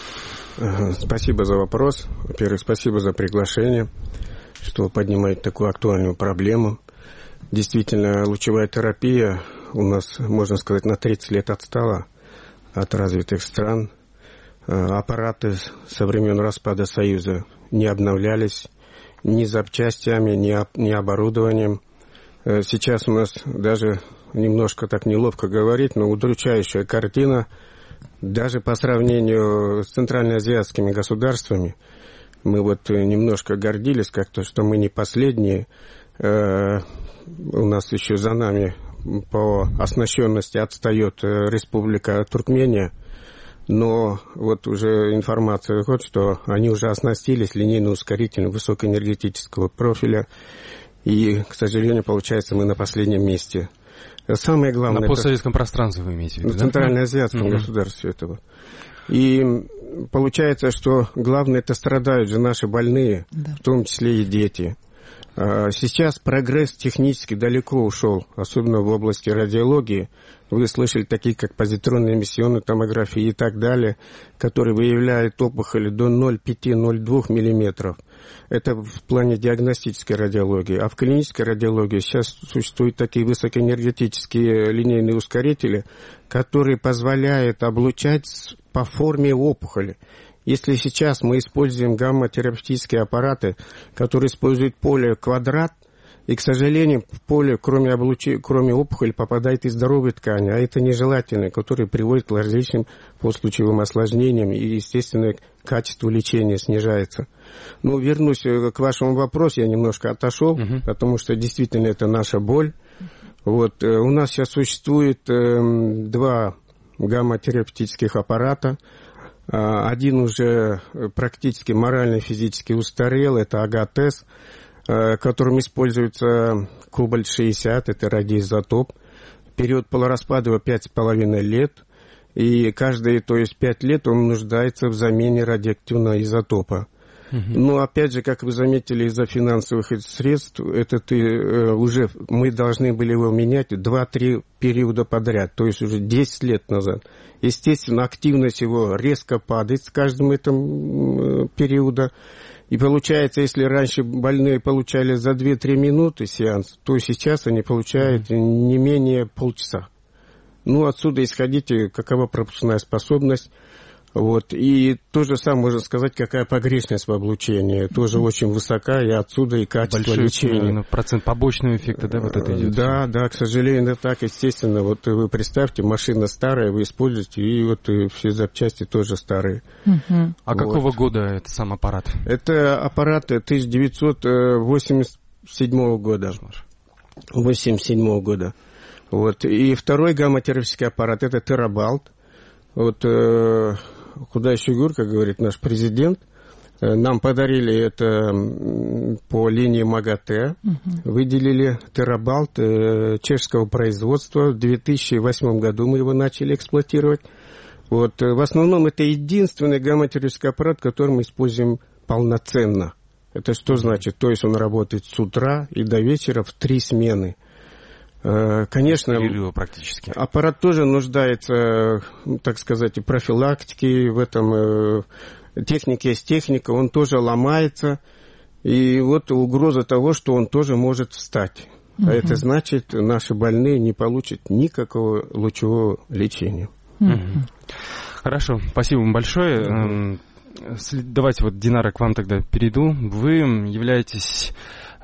Спасибо за вопрос. Во-первых, спасибо за приглашение, что поднимает такую актуальную проблему. Действительно, лучевая терапия у нас, можно сказать, на тридцать лет отстала от развитых стран. Аппараты со времен распада Союза не обновлялись ни запчастями, ни оборудованием. Сейчас у нас даже немножко так неловко говорить, но удручающая картина. Даже по сравнению с центральноазиатскими государствами, мы вот немножко гордились как-то, что мы не последние. У нас еще за нами по оснащенности отстает Республика Туркмения, но вот уже информация выходит, что они уже оснастились линейно-ускорительным высокоэнергетического профиля, и, к сожалению, получается, мы на последнем месте. Самое главное... На постсоветском пространстве вы имеете в виду, да? В центральноазиатском mm-hmm. государстве этого. И получается, что главное, это страдают же наши больные, да. В том числе и дети. Сейчас прогресс технически далеко ушел, особенно в области радиологии. Вы слышали такие, как позитронная эмиссионная томография и так далее, которые выявляют опухоли до ноль целых пять десятых — ноль целых две десятых миллиметров. Это в плане диагностической радиологии. А в клинической радиологии сейчас существуют такие высокоэнергетические линейные ускорители, которые позволяют облучать по форме опухоли. Если сейчас мы используем гамма-терапевтические аппараты, которые используют поле квадрат, и, к сожалению, в поле, кроме, облучи... кроме опухоли, попадает и здоровые ткани, а это нежелательные, которые приводят к различным постлучевым осложнениям, и, естественно, качество лечения снижается. Но вернусь к вашему вопросу, я немножко отошел, угу. потому что действительно это наша боль. Вот, у нас сейчас существует э, два гамма-терапевтических аппарата. Один уже практически морально и физически устарел, это АГА-ТЭС, которым используется кобальт шестьдесят, это радиоизотоп. Период полураспада пять с половиной лет, и каждые, то есть пять лет он нуждается в замене радиоактивного изотопа. Uh-huh. Но опять же, как вы заметили, из-за финансовых средств, это ты, э, уже мы должны были его менять два-три периода подряд, то есть уже десять лет назад. Естественно, активность его резко падает с каждым этим э, периода. И получается, если раньше больные получали за две-три минуты сеанс, то сейчас они получают uh-huh. не менее полчаса. Ну, отсюда исходите, какова пропускная способность. Вот. И то же самое можно сказать, какая погрешность в облучении. Тоже mm-hmm. очень высока, и отсюда и качество Большой, лечения. Процент побочного эффекта, да, вот это идет? Да, да, к сожалению, так, естественно. Вот вы представьте, машина старая, вы используете, и вот и все запчасти тоже старые. Mm-hmm. А вот. какого года это сам аппарат? Это аппарат тысяча девятьсот восемьдесят седьмого года. восемьдесят седьмого года. Вот. И второй гамма-терапевтический аппарат – это Терабалт. Вот э, куда еще Юрка, говорит наш президент, э, нам подарили это по линии МАГАТЭ, угу. выделили Терабалт э, чешского производства. В две тысячи восьмом году мы его начали эксплуатировать. Вот, э, в основном это единственный гамма-терапевтический аппарат, который мы используем полноценно. Это что значит? То есть он работает с утра и до вечера в три смены. Конечно, практически. Аппарат тоже нуждается, так сказать, в профилактике, в этом технике есть техника, он тоже ломается, и вот угроза того, что он тоже может встать. Угу. А это значит, наши больные не получат никакого лучевого лечения. Угу. Хорошо, спасибо вам большое. Угу. Давайте вот, Динара, к вам тогда перейду. Вы являетесь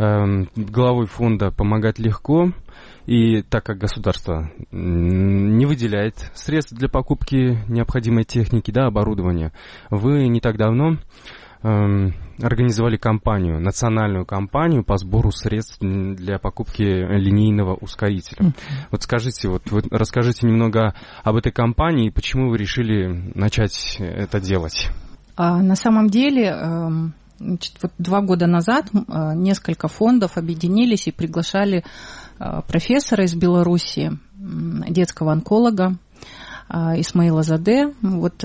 главой фонда «Помогать легко». И так как государство не выделяет средств для покупки необходимой техники, да, оборудования, вы не так давно э, организовали кампанию, национальную кампанию по сбору средств для покупки линейного ускорителя. Mm-hmm. Вот скажите, вот вы расскажите немного об этой кампании и почему вы решили начать это делать? А, на самом деле... Э... Значит, вот два года назад несколько фондов объединились и приглашали профессора из Беларуси, детского онколога Исмаила Заде, вот,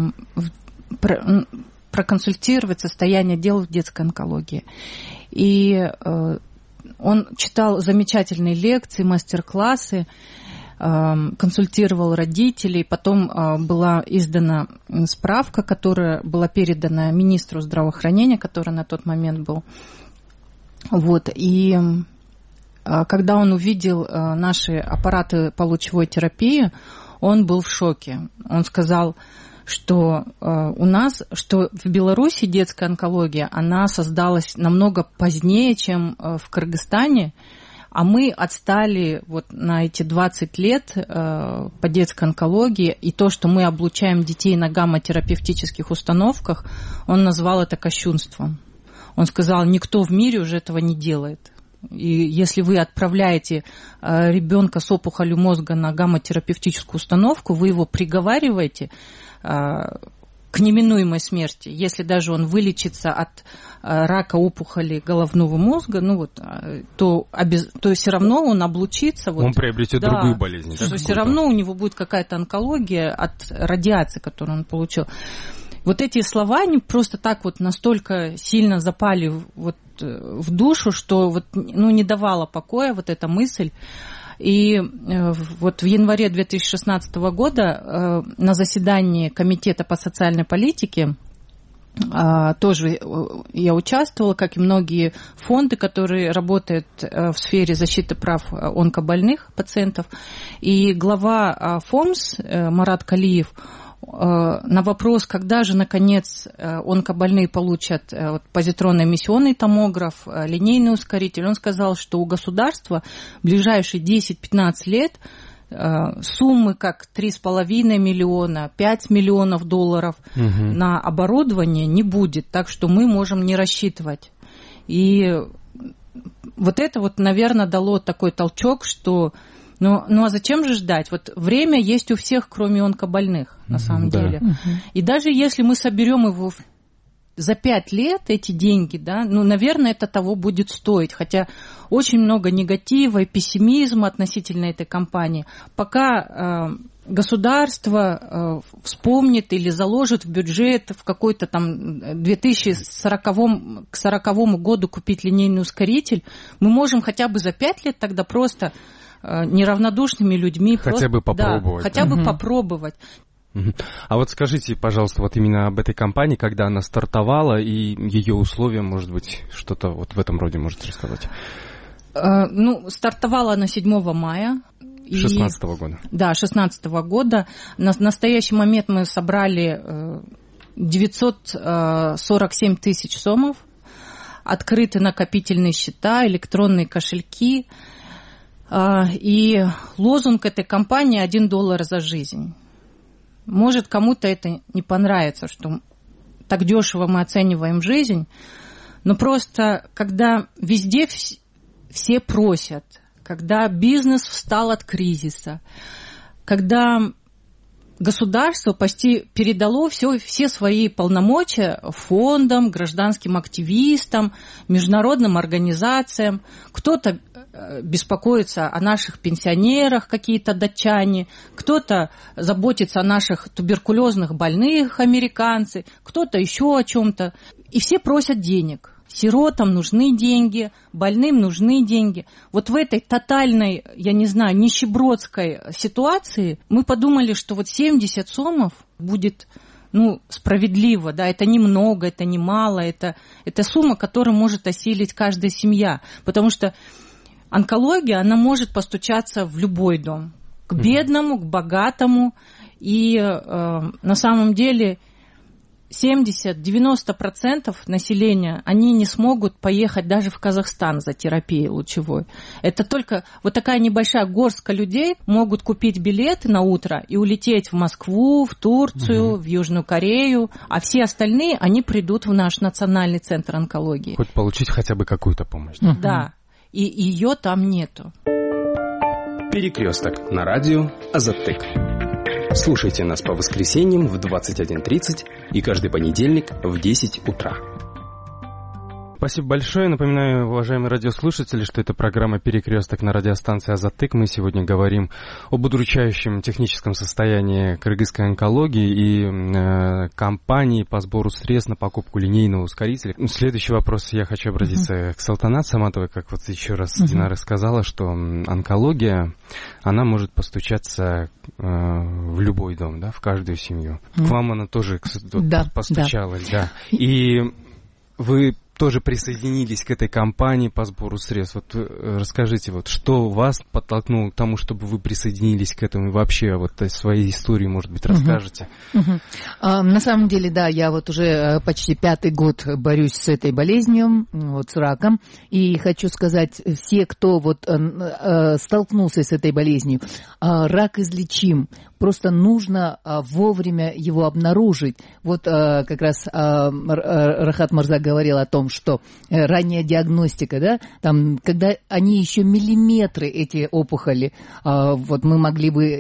проконсультировать состояние дел в детской онкологии. И он читал замечательные лекции, мастер-классы, консультировал родителей, потом была издана справка, которая была передана министру здравоохранения, который на тот момент был. Вот. И когда он увидел наши аппараты по лучевой терапии, он был в шоке. Он сказал, что у нас, что в Беларуси детская онкология, она создалась намного позднее, чем в Кыргызстане, а мы отстали вот на эти двадцать лет э, по детской онкологии, и то, что мы облучаем детей на гамма-терапевтических установках, он назвал это кощунством. Он сказал, никто в мире уже этого не делает. И если вы отправляете э, ребенка с опухолью мозга на гамма-терапевтическую установку, вы его приговариваете э, к неминуемой смерти. Если даже он вылечится от э, рака опухоли головного мозга, ну вот, то, обез... то все равно он облучится. Вот, он приобретет да, другую болезнь. Что все равно у него будет какая-то онкология от радиации, которую он получил. Вот эти слова, они просто так вот настолько сильно запали вот в душу, что вот, ну, не давала покоя вот эта мысль. И вот в январе две тысячи шестнадцатого года на заседании Комитета по социальной политике тоже я участвовала, как и многие фонды, которые работают в сфере защиты прав онкобольных пациентов. И глава ФОМС Марат Калиев на вопрос, когда же, наконец, онкобольные получат позитронный эмиссионный томограф, линейный ускоритель, он сказал, что у государства в ближайшие десять-пятнадцать лет суммы как три с половиной миллиона, пять миллионов долларов угу. на оборудование не будет, так что мы можем не рассчитывать. И вот это вот, наверное, дало такой толчок, что Ну, ну а зачем же ждать? Вот время есть у всех, кроме онкобольных, на самом да. деле. Uh-huh. И даже если мы соберем его за пять лет, эти деньги, да, ну, наверное, это того будет стоить. Хотя очень много негатива и пессимизма относительно этой кампании. Пока э, государство э, вспомнит или заложит в бюджет в какой-то там две тысячи сороковом, к сороковому году купить линейный ускоритель, мы можем хотя бы за пять лет тогда просто неравнодушными людьми. Хотя просто, бы попробовать. Да, хотя бы угу. попробовать. А вот скажите, пожалуйста, вот именно об этой компании, когда она стартовала, и ее условия, может быть, что-то вот в этом роде можете рассказать? Ну, стартовала она седьмого мая. шестнадцатого года. Да, шестнадцатого года. На настоящий момент мы собрали девятьсот сорок семь тысяч сомов, открыты накопительные счета, электронные кошельки. И лозунг этой кампании «Один доллар за жизнь». Может, кому-то это не понравится, что так дешево мы оцениваем жизнь, но просто когда везде все просят, когда бизнес встал от кризиса, когда государство почти передало все, все свои полномочия фондам, гражданским активистам, международным организациям, кто-то беспокоится о наших пенсионерах, какие-то датчане, кто-то заботится о наших туберкулезных больных, американцы, кто-то еще о чем-то. И все просят денег. Сиротам нужны деньги, больным нужны деньги. Вот в этой тотальной, я не знаю, нищебродской ситуации мы подумали, что вот семьдесят сомов будет, ну, справедливо, да, это немного, это не мало, это, это сумма, которую может осилить каждая семья, потому что онкология, она может постучаться в любой дом, к бедному, к богатому, и э, на самом деле семьдесят-девяносто процентов населения, они не смогут поехать даже в Казахстан за терапией лучевой. Это только вот такая небольшая горстка людей могут купить билеты на утро и улететь в Москву, в Турцию, угу. в Южную Корею, а все остальные, они придут в наш национальный центр онкологии. Хоть получить хотя бы какую-то помощь. Угу. Да, и ее там нету. Перекресток на радио Азаттык. Слушайте нас по воскресеньям в двадцать один тридцать и каждый понедельник в десять утра. Спасибо большое. Напоминаю, уважаемые радиослушатели, что это программа «Перекресток» на радиостанции «Азаттык». Мы сегодня говорим об удручающем техническом состоянии кыргызской онкологии и э, кампании по сбору средств на покупку линейного ускорителя. Следующий вопрос я хочу обратиться uh-huh. к Салтанат Саматовой. Как вот еще раз uh-huh. Динара сказала, что онкология, она может постучаться э, в любой дом, да, в каждую семью. Uh-huh. К вам она тоже вот, да, постучалась, да. да. И вы тоже присоединились к этой кампании по сбору средств. Вот расскажите, вот что вас подтолкнуло к тому, чтобы вы присоединились к этому и вообще вот своей истории, может быть, расскажете? Uh-huh. Uh-huh. А, на самом деле, да, я вот уже почти пятый год борюсь с этой болезнью, вот с раком, и хочу сказать, все, кто вот э, столкнулся с этой болезнью, э, рак излечим. Просто нужно а, вовремя его обнаружить. Вот а, как раз а, Рахат Мырза говорил о том, что а, ранняя диагностика, да, там, когда они еще миллиметры, эти опухоли, а, вот мы могли бы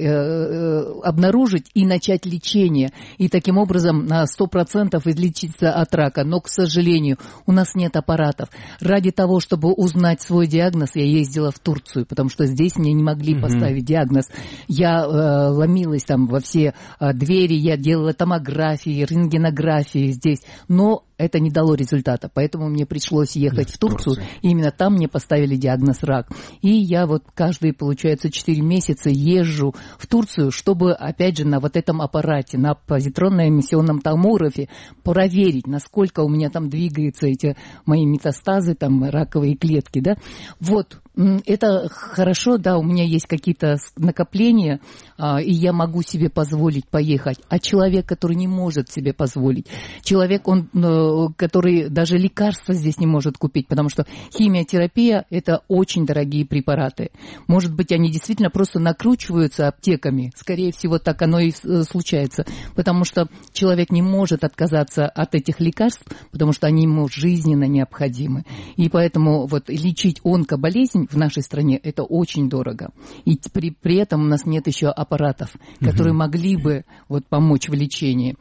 а, обнаружить и начать лечение. И таким образом на сто процентов излечиться от рака. Но, к сожалению, у нас нет аппаратов. Ради того, чтобы узнать свой диагноз, я ездила в Турцию, потому что здесь мне не могли mm-hmm. поставить диагноз. Я а, ломила там во все а, двери, я делала томографии, рентгенографии здесь, но это не дало результата, поэтому мне пришлось ехать в Турцию, Турция. И именно там мне поставили диагноз рак. И я вот каждые, получается, четыре месяца езжу в Турцию, чтобы, опять же, на вот этом аппарате, на позитронно-эмиссионном томографе проверить, насколько у меня там двигаются эти мои метастазы, там, раковые клетки, да. Вот, это хорошо, да, у меня есть какие-то накопления, и я могу себе позволить поехать. А человек, который не может себе позволить, человек, он, который даже лекарства здесь не может купить, потому что химиотерапия – это очень дорогие препараты. Может быть, они действительно просто накручиваются аптеками. Скорее всего, так оно и случается, потому что человек не может отказаться от этих лекарств, потому что они ему жизненно необходимы. И поэтому вот лечить онкоболезнь в нашей стране – это очень дорого. И при, при этом у нас нет еще аппаратов, которые угу. могли бы вот, помочь в лечении.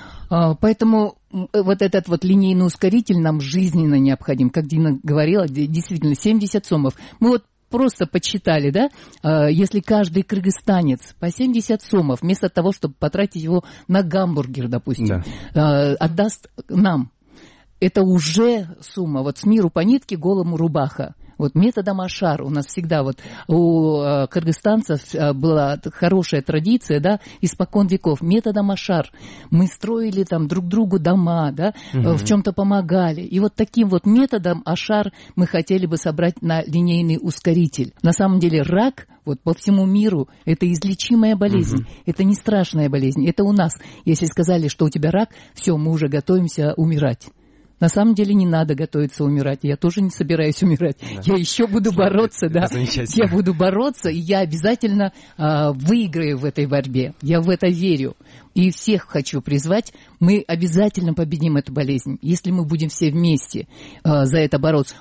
Поэтому вот этот вот линейный ускоритель нам жизненно необходим. Как Дина говорила, действительно, семьдесят сомов. Мы вот просто подсчитали, да, если каждый кыргызстанец по семьдесят сомов, вместо того, чтобы потратить его на гамбургер, допустим, да. отдаст нам, это уже сумма. Вот с миру по нитке, голому рубаха. Вот методом Ашар у нас всегда вот у э, кыргызстанцев э, была хорошая традиция, да, испокон веков. Методом Ашар мы строили там друг другу дома, да, угу. э, в чем-то помогали. И вот таким вот методом Ашар мы хотели бы собрать на линейный ускоритель. На самом деле рак вот по всему миру это излечимая болезнь, угу. это не страшная болезнь, это у нас. Если сказали, что у тебя рак, все, мы уже готовимся умирать. На самом деле не надо готовиться умирать. Я тоже не собираюсь умирать. Да. Я еще буду бороться, да. Я буду бороться, и я обязательно а, выиграю в этой борьбе. Я в это верю. И всех хочу призвать. Мы обязательно победим эту болезнь, если мы будем все вместе а, за это бороться.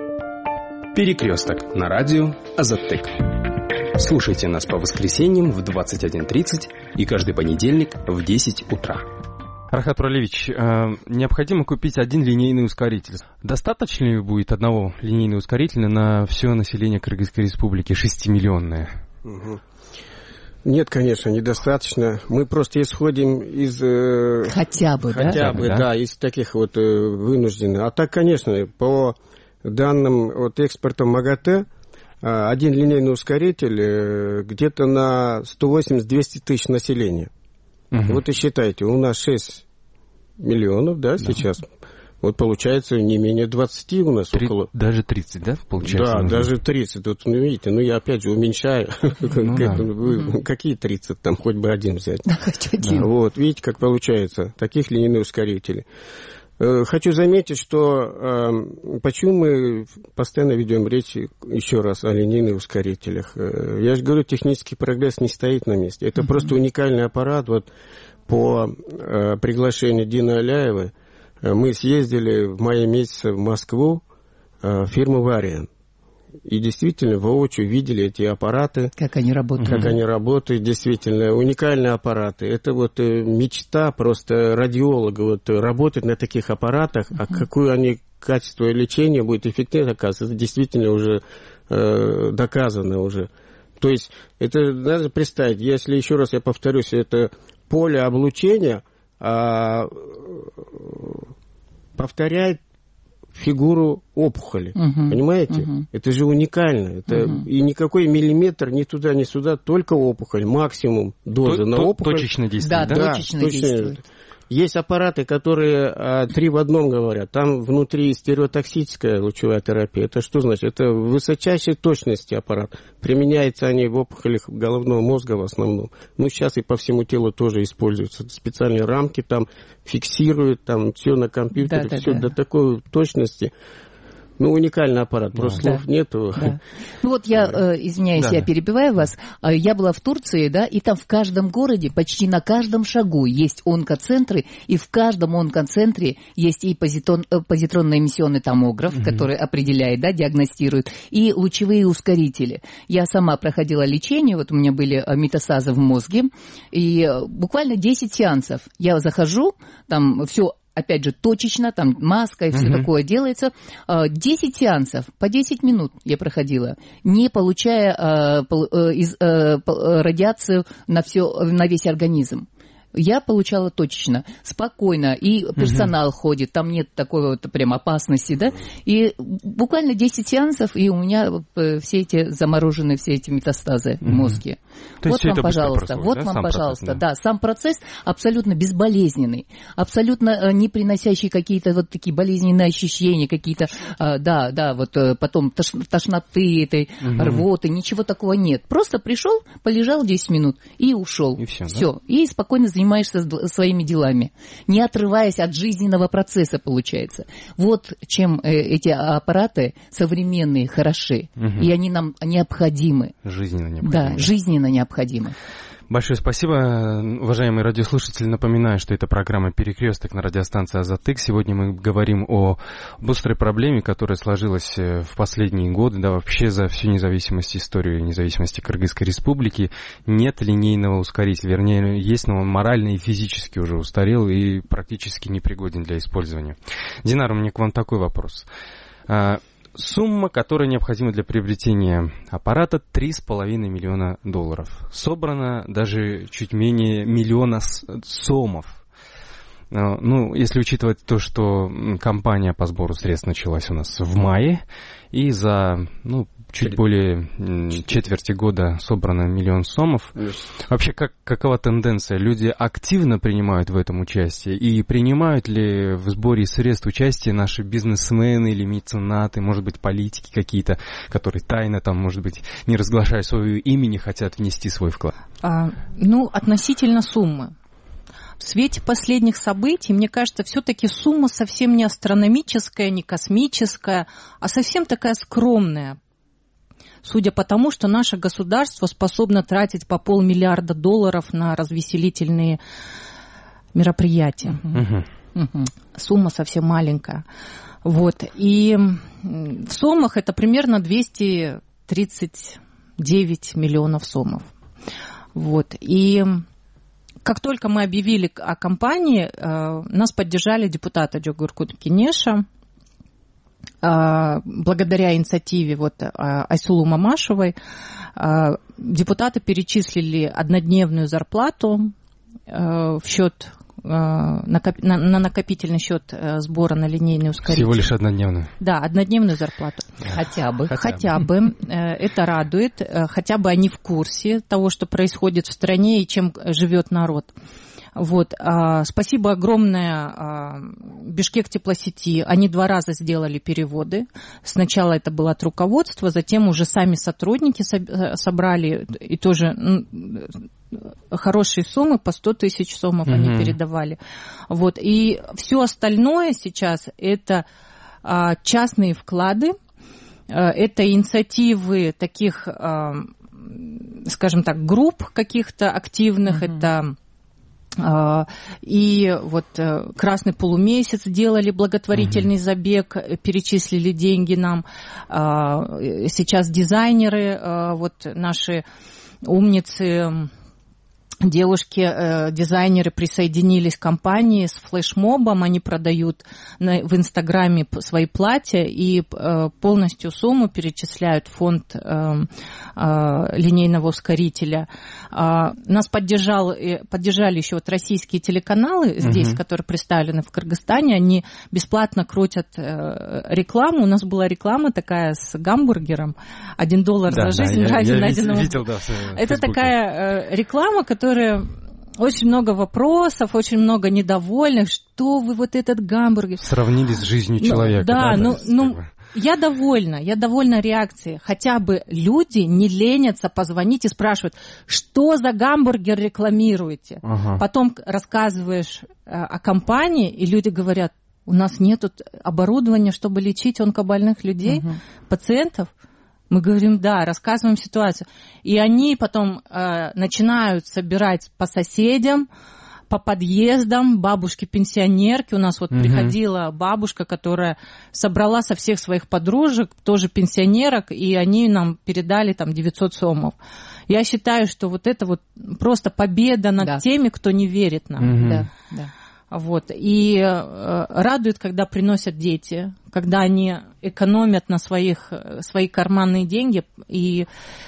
Перекресток на радио Азаттык. Слушайте нас по воскресеньям в двадцать один тридцать и каждый понедельник в десять утра. Рахат Туралевич, необходимо купить один линейный ускоритель. Достаточно ли будет одного линейного ускорителя на все население Кыргызской республики, шестимиллионное? Угу. Нет, конечно, недостаточно. Мы просто исходим из... Хотя бы, хотя да? бы, да? да, из таких вот вынужденных. А так, конечно, по данным от экспорта МАГАТЭ, один линейный ускоритель где-то на сто восемьдесят - двести тысяч населения. Угу. Вот и считайте, у нас шесть миллионов, да, да, сейчас. Вот получается не менее двадцати у нас Три, около. Даже тридцать, да, получается? Да, даже тридцать. Вот, ну, видите, ну, я опять же уменьшаю. Ну, да. Вы, какие тридцать? Там хоть бы один взять. Да, хоть один. Да, вот, видите, как получается. Таких линейных ускорителей. Хочу заметить, что э, почему мы постоянно ведем речь еще раз о линейных ускорителях. Я же говорю, технический прогресс не стоит на месте. Это mm-hmm. просто уникальный аппарат. Вот по э, приглашению Дины Аляевой мы съездили в мае месяце в Москву, э, фирму «Вариан». И действительно воочию видели эти аппараты. Как они работают. Как они работают, действительно. Уникальные аппараты. Это вот мечта просто радиолога, вот работать на таких аппаратах. Uh-huh. А какое они качество лечения будет эффективно оказывается, это действительно уже э, доказано уже. То есть это надо представить, если еще раз я повторюсь, это поле облучения а, повторяет фигуру опухоли, uh-huh. понимаете? Uh-huh. Это же уникально. Это uh-huh. И никакой миллиметр ни туда, ни сюда, только опухоль, максимум дозы то, на то, опухоль. Точечно Да, действует, да? да, точечно, точечно действует. Есть аппараты, которые а, три в одном говорят. Там внутри стереотоксическая лучевая терапия. Это что значит? Это высочайшей точности аппарат. Применяются они в опухолях головного мозга в основном. Ну, сейчас и по всему телу тоже используются. Специальные рамки там фиксируют, там все на компьютере, да, все да, до да. такой точности. Ну, уникальный аппарат, просто да. слов нету. Да. Ну вот я, э, извиняюсь, да. я перебиваю вас. Я была в Турции, да, и там в каждом городе, почти на каждом шагу есть онкоцентры, и в каждом онкоцентре есть и позитрон, позитронно-эмиссионный томограф, угу. который определяет, да, диагностирует, и лучевые ускорители. Я сама проходила лечение, вот у меня были метастазы в мозге, и буквально десять сеансов. Я захожу, там все опять же, точечно, там маска и все uh-huh. такое делается. десять сеансов, по десять минут я проходила, не получая радиацию на, все, на весь организм. Я получала точечно, спокойно, и персонал угу. ходит, там нет такой вот прям опасности, да, и буквально десять сеансов, и у меня все эти заморожены, все эти метастазы угу. в мозге. То вот вам, пожалуйста, вот да? вам, сам пожалуйста, процесс, да. да, сам процесс абсолютно безболезненный, абсолютно не приносящий какие-то вот такие болезненные ощущения, какие-то, да, да, вот потом тош, тошноты этой, угу. рвоты, ничего такого нет. Просто пришел, полежал десять минут и ушел. И все, все. Да? И спокойно занимаешься занимаешься своими делами, не отрываясь от жизненного процесса, получается. Вот чем э, эти аппараты современные хороши, угу. и они нам необходимы. Жизненно необходимы. Да, жизненно необходимы. Большое спасибо, уважаемые радиослушатели. Напоминаю, что это программа «Перекресток» на радиостанции «Азаттык». Сегодня мы говорим о острой проблеме, которая сложилась в последние годы, да, вообще за всю независимость, историю независимости Кыргызской республики. Нет линейного ускорителя, вернее, есть, но он морально и физически уже устарел и практически непригоден для использования. Динар, у меня к вам такой вопрос. Сумма, которая необходима для приобретения аппарата, три с половиной миллиона долларов. Собрано даже чуть менее миллиона сомов. Ну, если учитывать то, что кампания по сбору средств началась у нас в мае, и за, ну, чуть более четверти года собрано миллион сомов. Вообще, как, какова тенденция? Люди активно принимают в этом участие? И принимают ли в сборе средств участие наши бизнесмены или меценаты, может быть, политики какие-то, которые тайно, там, может быть, не разглашая своего имени, хотят внести свой вклад? А, ну, относительно суммы. В свете последних событий, мне кажется, все-таки сумма совсем не астрономическая, не космическая, а совсем такая скромная. Судя по тому, что наше государство способно тратить по полмиллиарда долларов на развеселительные мероприятия. Угу. Угу. Сумма совсем маленькая. Вот. И в сомах это примерно двести тридцать девять миллионов сомов. Вот. И как только мы объявили о кампании, нас поддержали депутаты Джогуркут Кенеша. Благодаря инициативе вот Айсулу Мамашевой депутаты перечислили однодневную зарплату в счет, на накопительный счет сбора на линейный ускоритель. Всего лишь однодневную? Да, однодневную зарплату. Хотя бы. Хотя, хотя бы. Это радует. Хотя бы они в курсе того, что происходит в стране и чем живет народ. Вот. Спасибо огромное Бишкек теплосети. Они два раза сделали переводы. Сначала это было от руководства, затем уже сами сотрудники собрали и тоже хорошие суммы, по сто тысяч сомов mm-hmm. они передавали. Вот. И все остальное сейчас это частные вклады, это инициативы таких, скажем так, групп каких-то активных, mm-hmm. это и вот «Красный полумесяц» делали благотворительный угу. забег, перечислили деньги нам. Сейчас дизайнеры, вот наши умницы, девушки, дизайнеры присоединились к компании с флешмобом, они продают в Инстаграме свои платья и полностью сумму перечисляют в фонд линейного ускорителя. Нас поддержал, поддержали еще вот российские телеканалы здесь, угу. которые представлены в Кыргызстане, они бесплатно крутят рекламу. У нас была реклама такая с гамбургером, один доллар да, за жизнь да, ради я, найденного. Я видел, да, Это такая реклама, которая очень много вопросов, очень много недовольных. Что вы вот этот гамбургер... Сравнили с жизнью человека. Ну, да, да, ну, ну я довольна, я довольна реакцией. Хотя бы люди не ленятся позвонить и спрашивать, что за гамбургер рекламируете. Ага. Потом рассказываешь о компании, и люди говорят, у нас нет оборудования, чтобы лечить онкобольных людей, угу. пациентов. Мы говорим, да, рассказываем ситуацию. И они потом э, начинают собирать по соседям, по подъездам, бабушки-пенсионерки. У нас вот угу. приходила бабушка, которая собрала со всех своих подружек, тоже пенсионерок, и они нам передали там девятьсот сомов. Я считаю, что вот это вот просто победа над да. теми, кто не верит нам. Угу. Да, да. Вот. И э, радует, когда приносят дети, когда они экономят на своих, свои карманные деньги и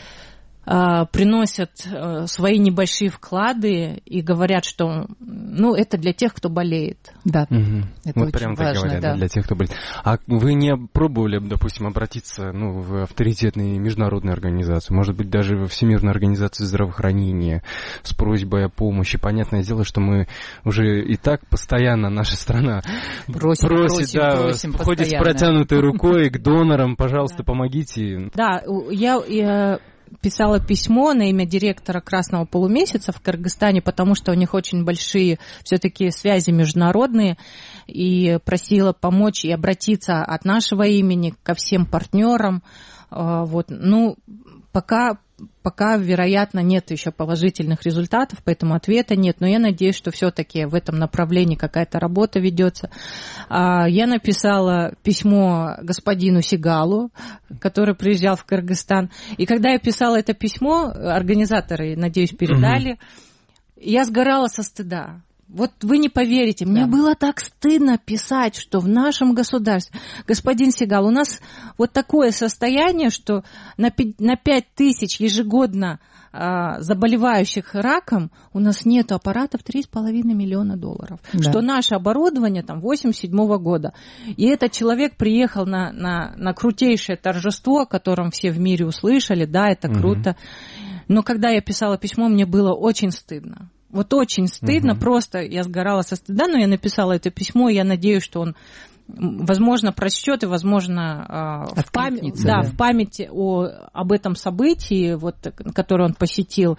э, приносят э, свои небольшие вклады и говорят, что ну, это для тех, кто болеет. Да, угу. это вот очень прям важно. Так говорят, да. для тех, кто болеет. А вы не пробовали, допустим, обратиться ну, в авторитетные международные организации, может быть, даже в Всемирную организацию здравоохранения с просьбой о помощи? Понятное дело, что мы уже и так постоянно, наша страна просим, просит, просим, да, просим ходит с протянутой рукой к донорам, пожалуйста, помогите. Да, я... я... писала письмо на имя директора «Красного полумесяца» в Кыргызстане, потому что у них очень большие все-таки связи международные, и просила помочь и обратиться от нашего имени ко всем партнерам. Вот. Ну, пока, пока, вероятно, нет еще положительных результатов, поэтому ответа нет, но я надеюсь, что все-таки в этом направлении какая-то работа ведется. Я написала письмо господину Сигалу, который приезжал в Кыргызстан, и когда я писала это письмо, организаторы, надеюсь, передали, mm-hmm. я сгорала со стыда. Вот вы не поверите, мне да. было так стыдно писать, что в нашем государстве, господин Сигал, у нас вот такое состояние, что на пять тысяч ежегодно а, заболевающих раком у нас нет аппаратов три с половиной миллиона долларов. Да. Что наше оборудование там восемьдесят седьмого года. И этот человек приехал на, на, на крутейшее торжество, о котором все в мире услышали, да, это круто. Угу. Но когда я писала письмо, мне было очень стыдно. Вот очень стыдно, угу. просто я сгорала со стыда, но я написала это письмо, и я надеюсь, что он, возможно, прочтет и, возможно, в память, да, да. в память о, об этом событии, вот, которое он посетил,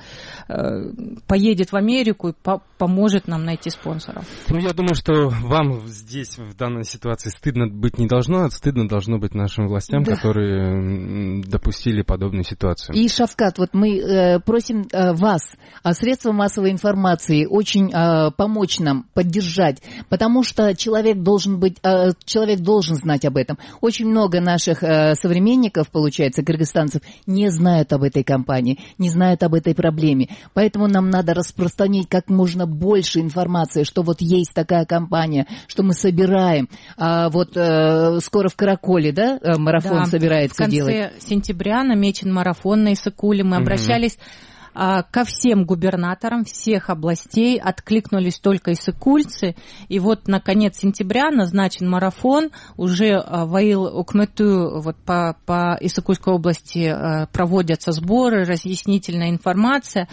поедет в Америку и по, поможет нам найти спонсоров. Ну, я думаю, что вам здесь, в данной ситуации, стыдно быть не должно, а стыдно должно быть нашим властям, да. которые допустили подобную ситуацию. И, Шавкат, вот мы э, просим э, вас, средства массовой информации, очень э, помочь нам, поддержать, потому что человек должен быть... Э, Человек должен знать об этом. Очень много наших э, современников, получается, кыргызстанцев, не знают об этой компании, не знают об этой проблеме. Поэтому нам надо распространить как можно больше информации, что вот есть такая компания, что мы собираем. А вот э, скоро в Караколе, да, марафон да, собирается делать. В конце делать. сентября намечен марафон на Иссыкуле. Мы mm-hmm. обращались... ко всем губернаторам всех областей, откликнулись только иссыкульцы. И вот на конец сентября назначен марафон. Уже в Айыл-Укмэту вот по, по Иссыкульской области проводятся сборы, разъяснительная информация.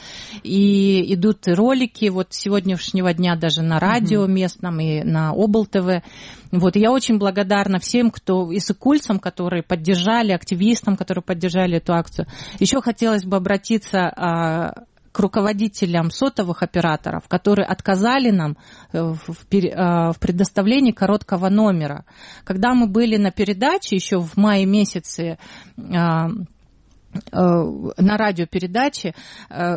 И идут ролики вот с сегодняшнего дня даже на радио местном и на Обл-ТВ. Вот, я очень благодарна всем, кто иссыкульцам, которые поддержали, активистам, которые поддержали эту акцию. Еще хотелось бы обратиться а, к руководителям сотовых операторов, которые отказали нам в, в, в предоставлении короткого номера. Когда мы были на передаче еще в мае месяце а, а, на радиопередаче, а,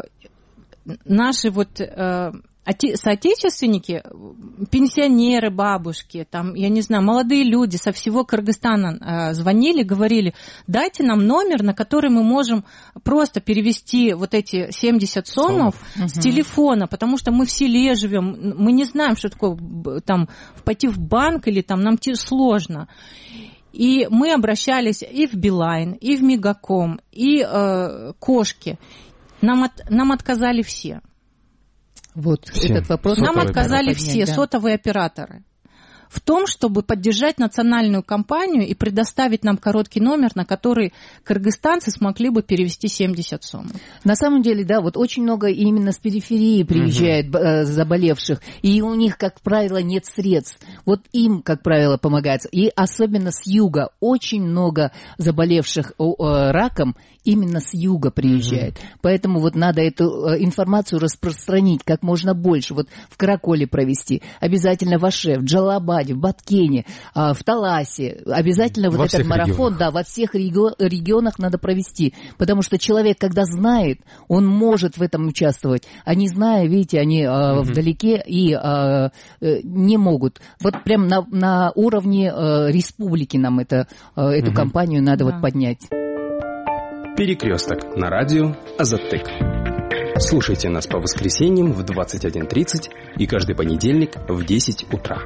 наши вот... А, соотечественники, пенсионеры, бабушки, там, я не знаю, молодые люди со всего Кыргызстана э, звонили, говорили, дайте нам номер, на который мы можем просто перевести вот эти семьдесят сомов угу. с телефона, потому что мы в селе живем, мы не знаем, что такое там пойти в банк или там нам сложно. И мы обращались и в Билайн, и в Мегаком, и э, Кошки. Нам, от, нам отказали все. Вот все. Этот вопрос. Нам отказали поднять, все да. сотовые операторы в том, чтобы поддержать национальную компанию и предоставить нам короткий номер, на который кыргызстанцы смогли бы перевести семьдесят сомов. На самом деле, да, вот очень много именно с периферии приезжает угу. э, заболевших, и у них, как правило, нет средств. Вот им, как правило, помогается. И особенно с юга очень много заболевших э, раком именно с юга приезжает. Угу. Поэтому вот надо эту э, информацию распространить как можно больше. Вот в Караколе провести, обязательно в Аше, в Джалабаде, в Баткене, в Таласе. Обязательно вот этот марафон, регионах. Да, во всех регионах надо провести. Потому что человек, когда знает, он может в этом участвовать. А не зная, видите, они mm-hmm. вдалеке и а, не могут. Вот прям на, на уровне а, республики нам это, а, эту mm-hmm. кампанию надо да. вот поднять. Перекресток на радио Азаттык. Слушайте нас по воскресеньям в двадцать один тридцать и каждый понедельник в десять утра.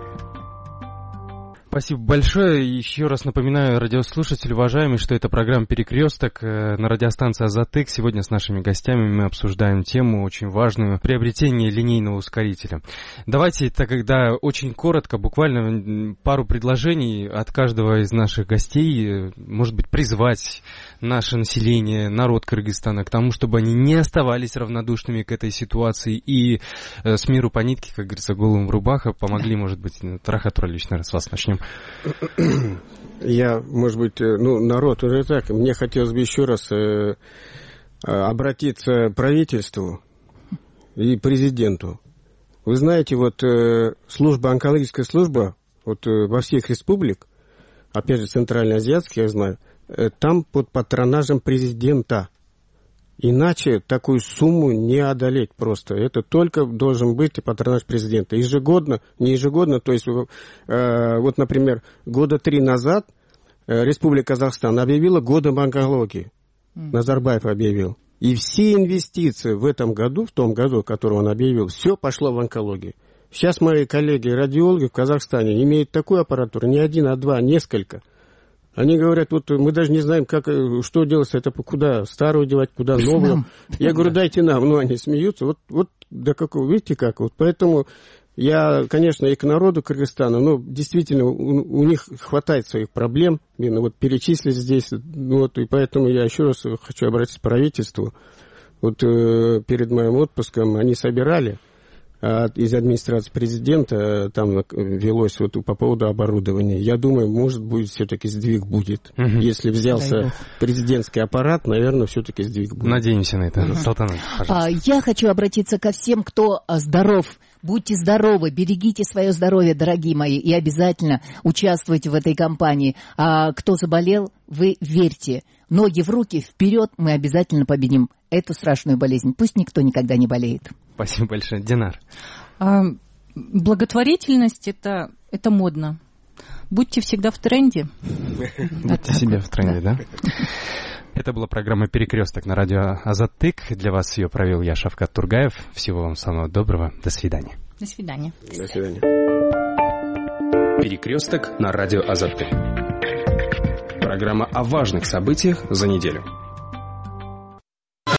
Спасибо большое. Еще раз напоминаю, радиослушатели, уважаемые, что это программа «Перекресток» на радиостанции «Азаттык». Сегодня с нашими гостями мы обсуждаем тему очень важную — приобретение линейного ускорителя. Давайте тогда очень коротко, буквально пару предложений от каждого из наших гостей, может быть, призвать наше население, народ Кыргызстана к тому, чтобы они не оставались равнодушными к этой ситуации и с миру по нитке, как говорится, голым в рубахах, помогли, может быть. Рахат Уралевич, наверное, с вас начнем. Я, может быть, ну, народ уже так. Мне хотелось бы еще раз э, обратиться к правительству и президенту. Вы знаете, вот э, служба, онкологическая служба вот, э, во всех республиках, опять же, центральноазиатских, я знаю, э, там под патронажем президента. Иначе такую сумму не одолеть просто. Это только должен быть патронаж президента. Ежегодно, не ежегодно, то есть, э, вот, например, года три назад э, Республика Казахстан объявила годом онкологии. Mm. Назарбаев объявил. И все инвестиции в этом году, в том году, который он объявил, все пошло в онкологию. Сейчас мои коллеги-радиологи в Казахстане имеют такую аппаратуру, не один, а два, несколько. Они говорят, вот мы даже не знаем, как, что делать, это куда старую девать, куда новую. Я говорю, дайте нам. Ну, они смеются. Вот, вот до какого, видите как. Вот поэтому я, конечно, и к народу Кыргызстана, но действительно у, у них хватает своих проблем. Именно вот перечислить здесь. Вот, и поэтому я еще раз хочу обратиться к правительству. Вот э, перед моим отпуском они собирали. А из администрации президента там велось вот по поводу оборудования. Я думаю, может быть, все-таки сдвиг будет. Угу. Если взялся президентский аппарат, наверное, все-таки сдвиг будет. Надеемся на это. Угу. Салтанат, пожалуйста. Я хочу обратиться ко всем, кто здоров. Будьте здоровы, берегите свое здоровье, дорогие мои, и обязательно участвуйте в этой кампании. А кто заболел, вы верьте. Ноги в руки, вперед, мы обязательно победим эту страшную болезнь. Пусть никто никогда не болеет. Спасибо большое. Динар. А, благотворительность это, это модно. Будьте всегда в тренде. Будьте себе в тренде, да? Это была программа «Перекресток» на радио Азаттык. Для вас ее провел я, Шавкат Тургаев. Всего вам самого доброго. До свидания. До свидания. До свидания. «Перекресток» на радио Азаттык. Программа о важных событиях за неделю.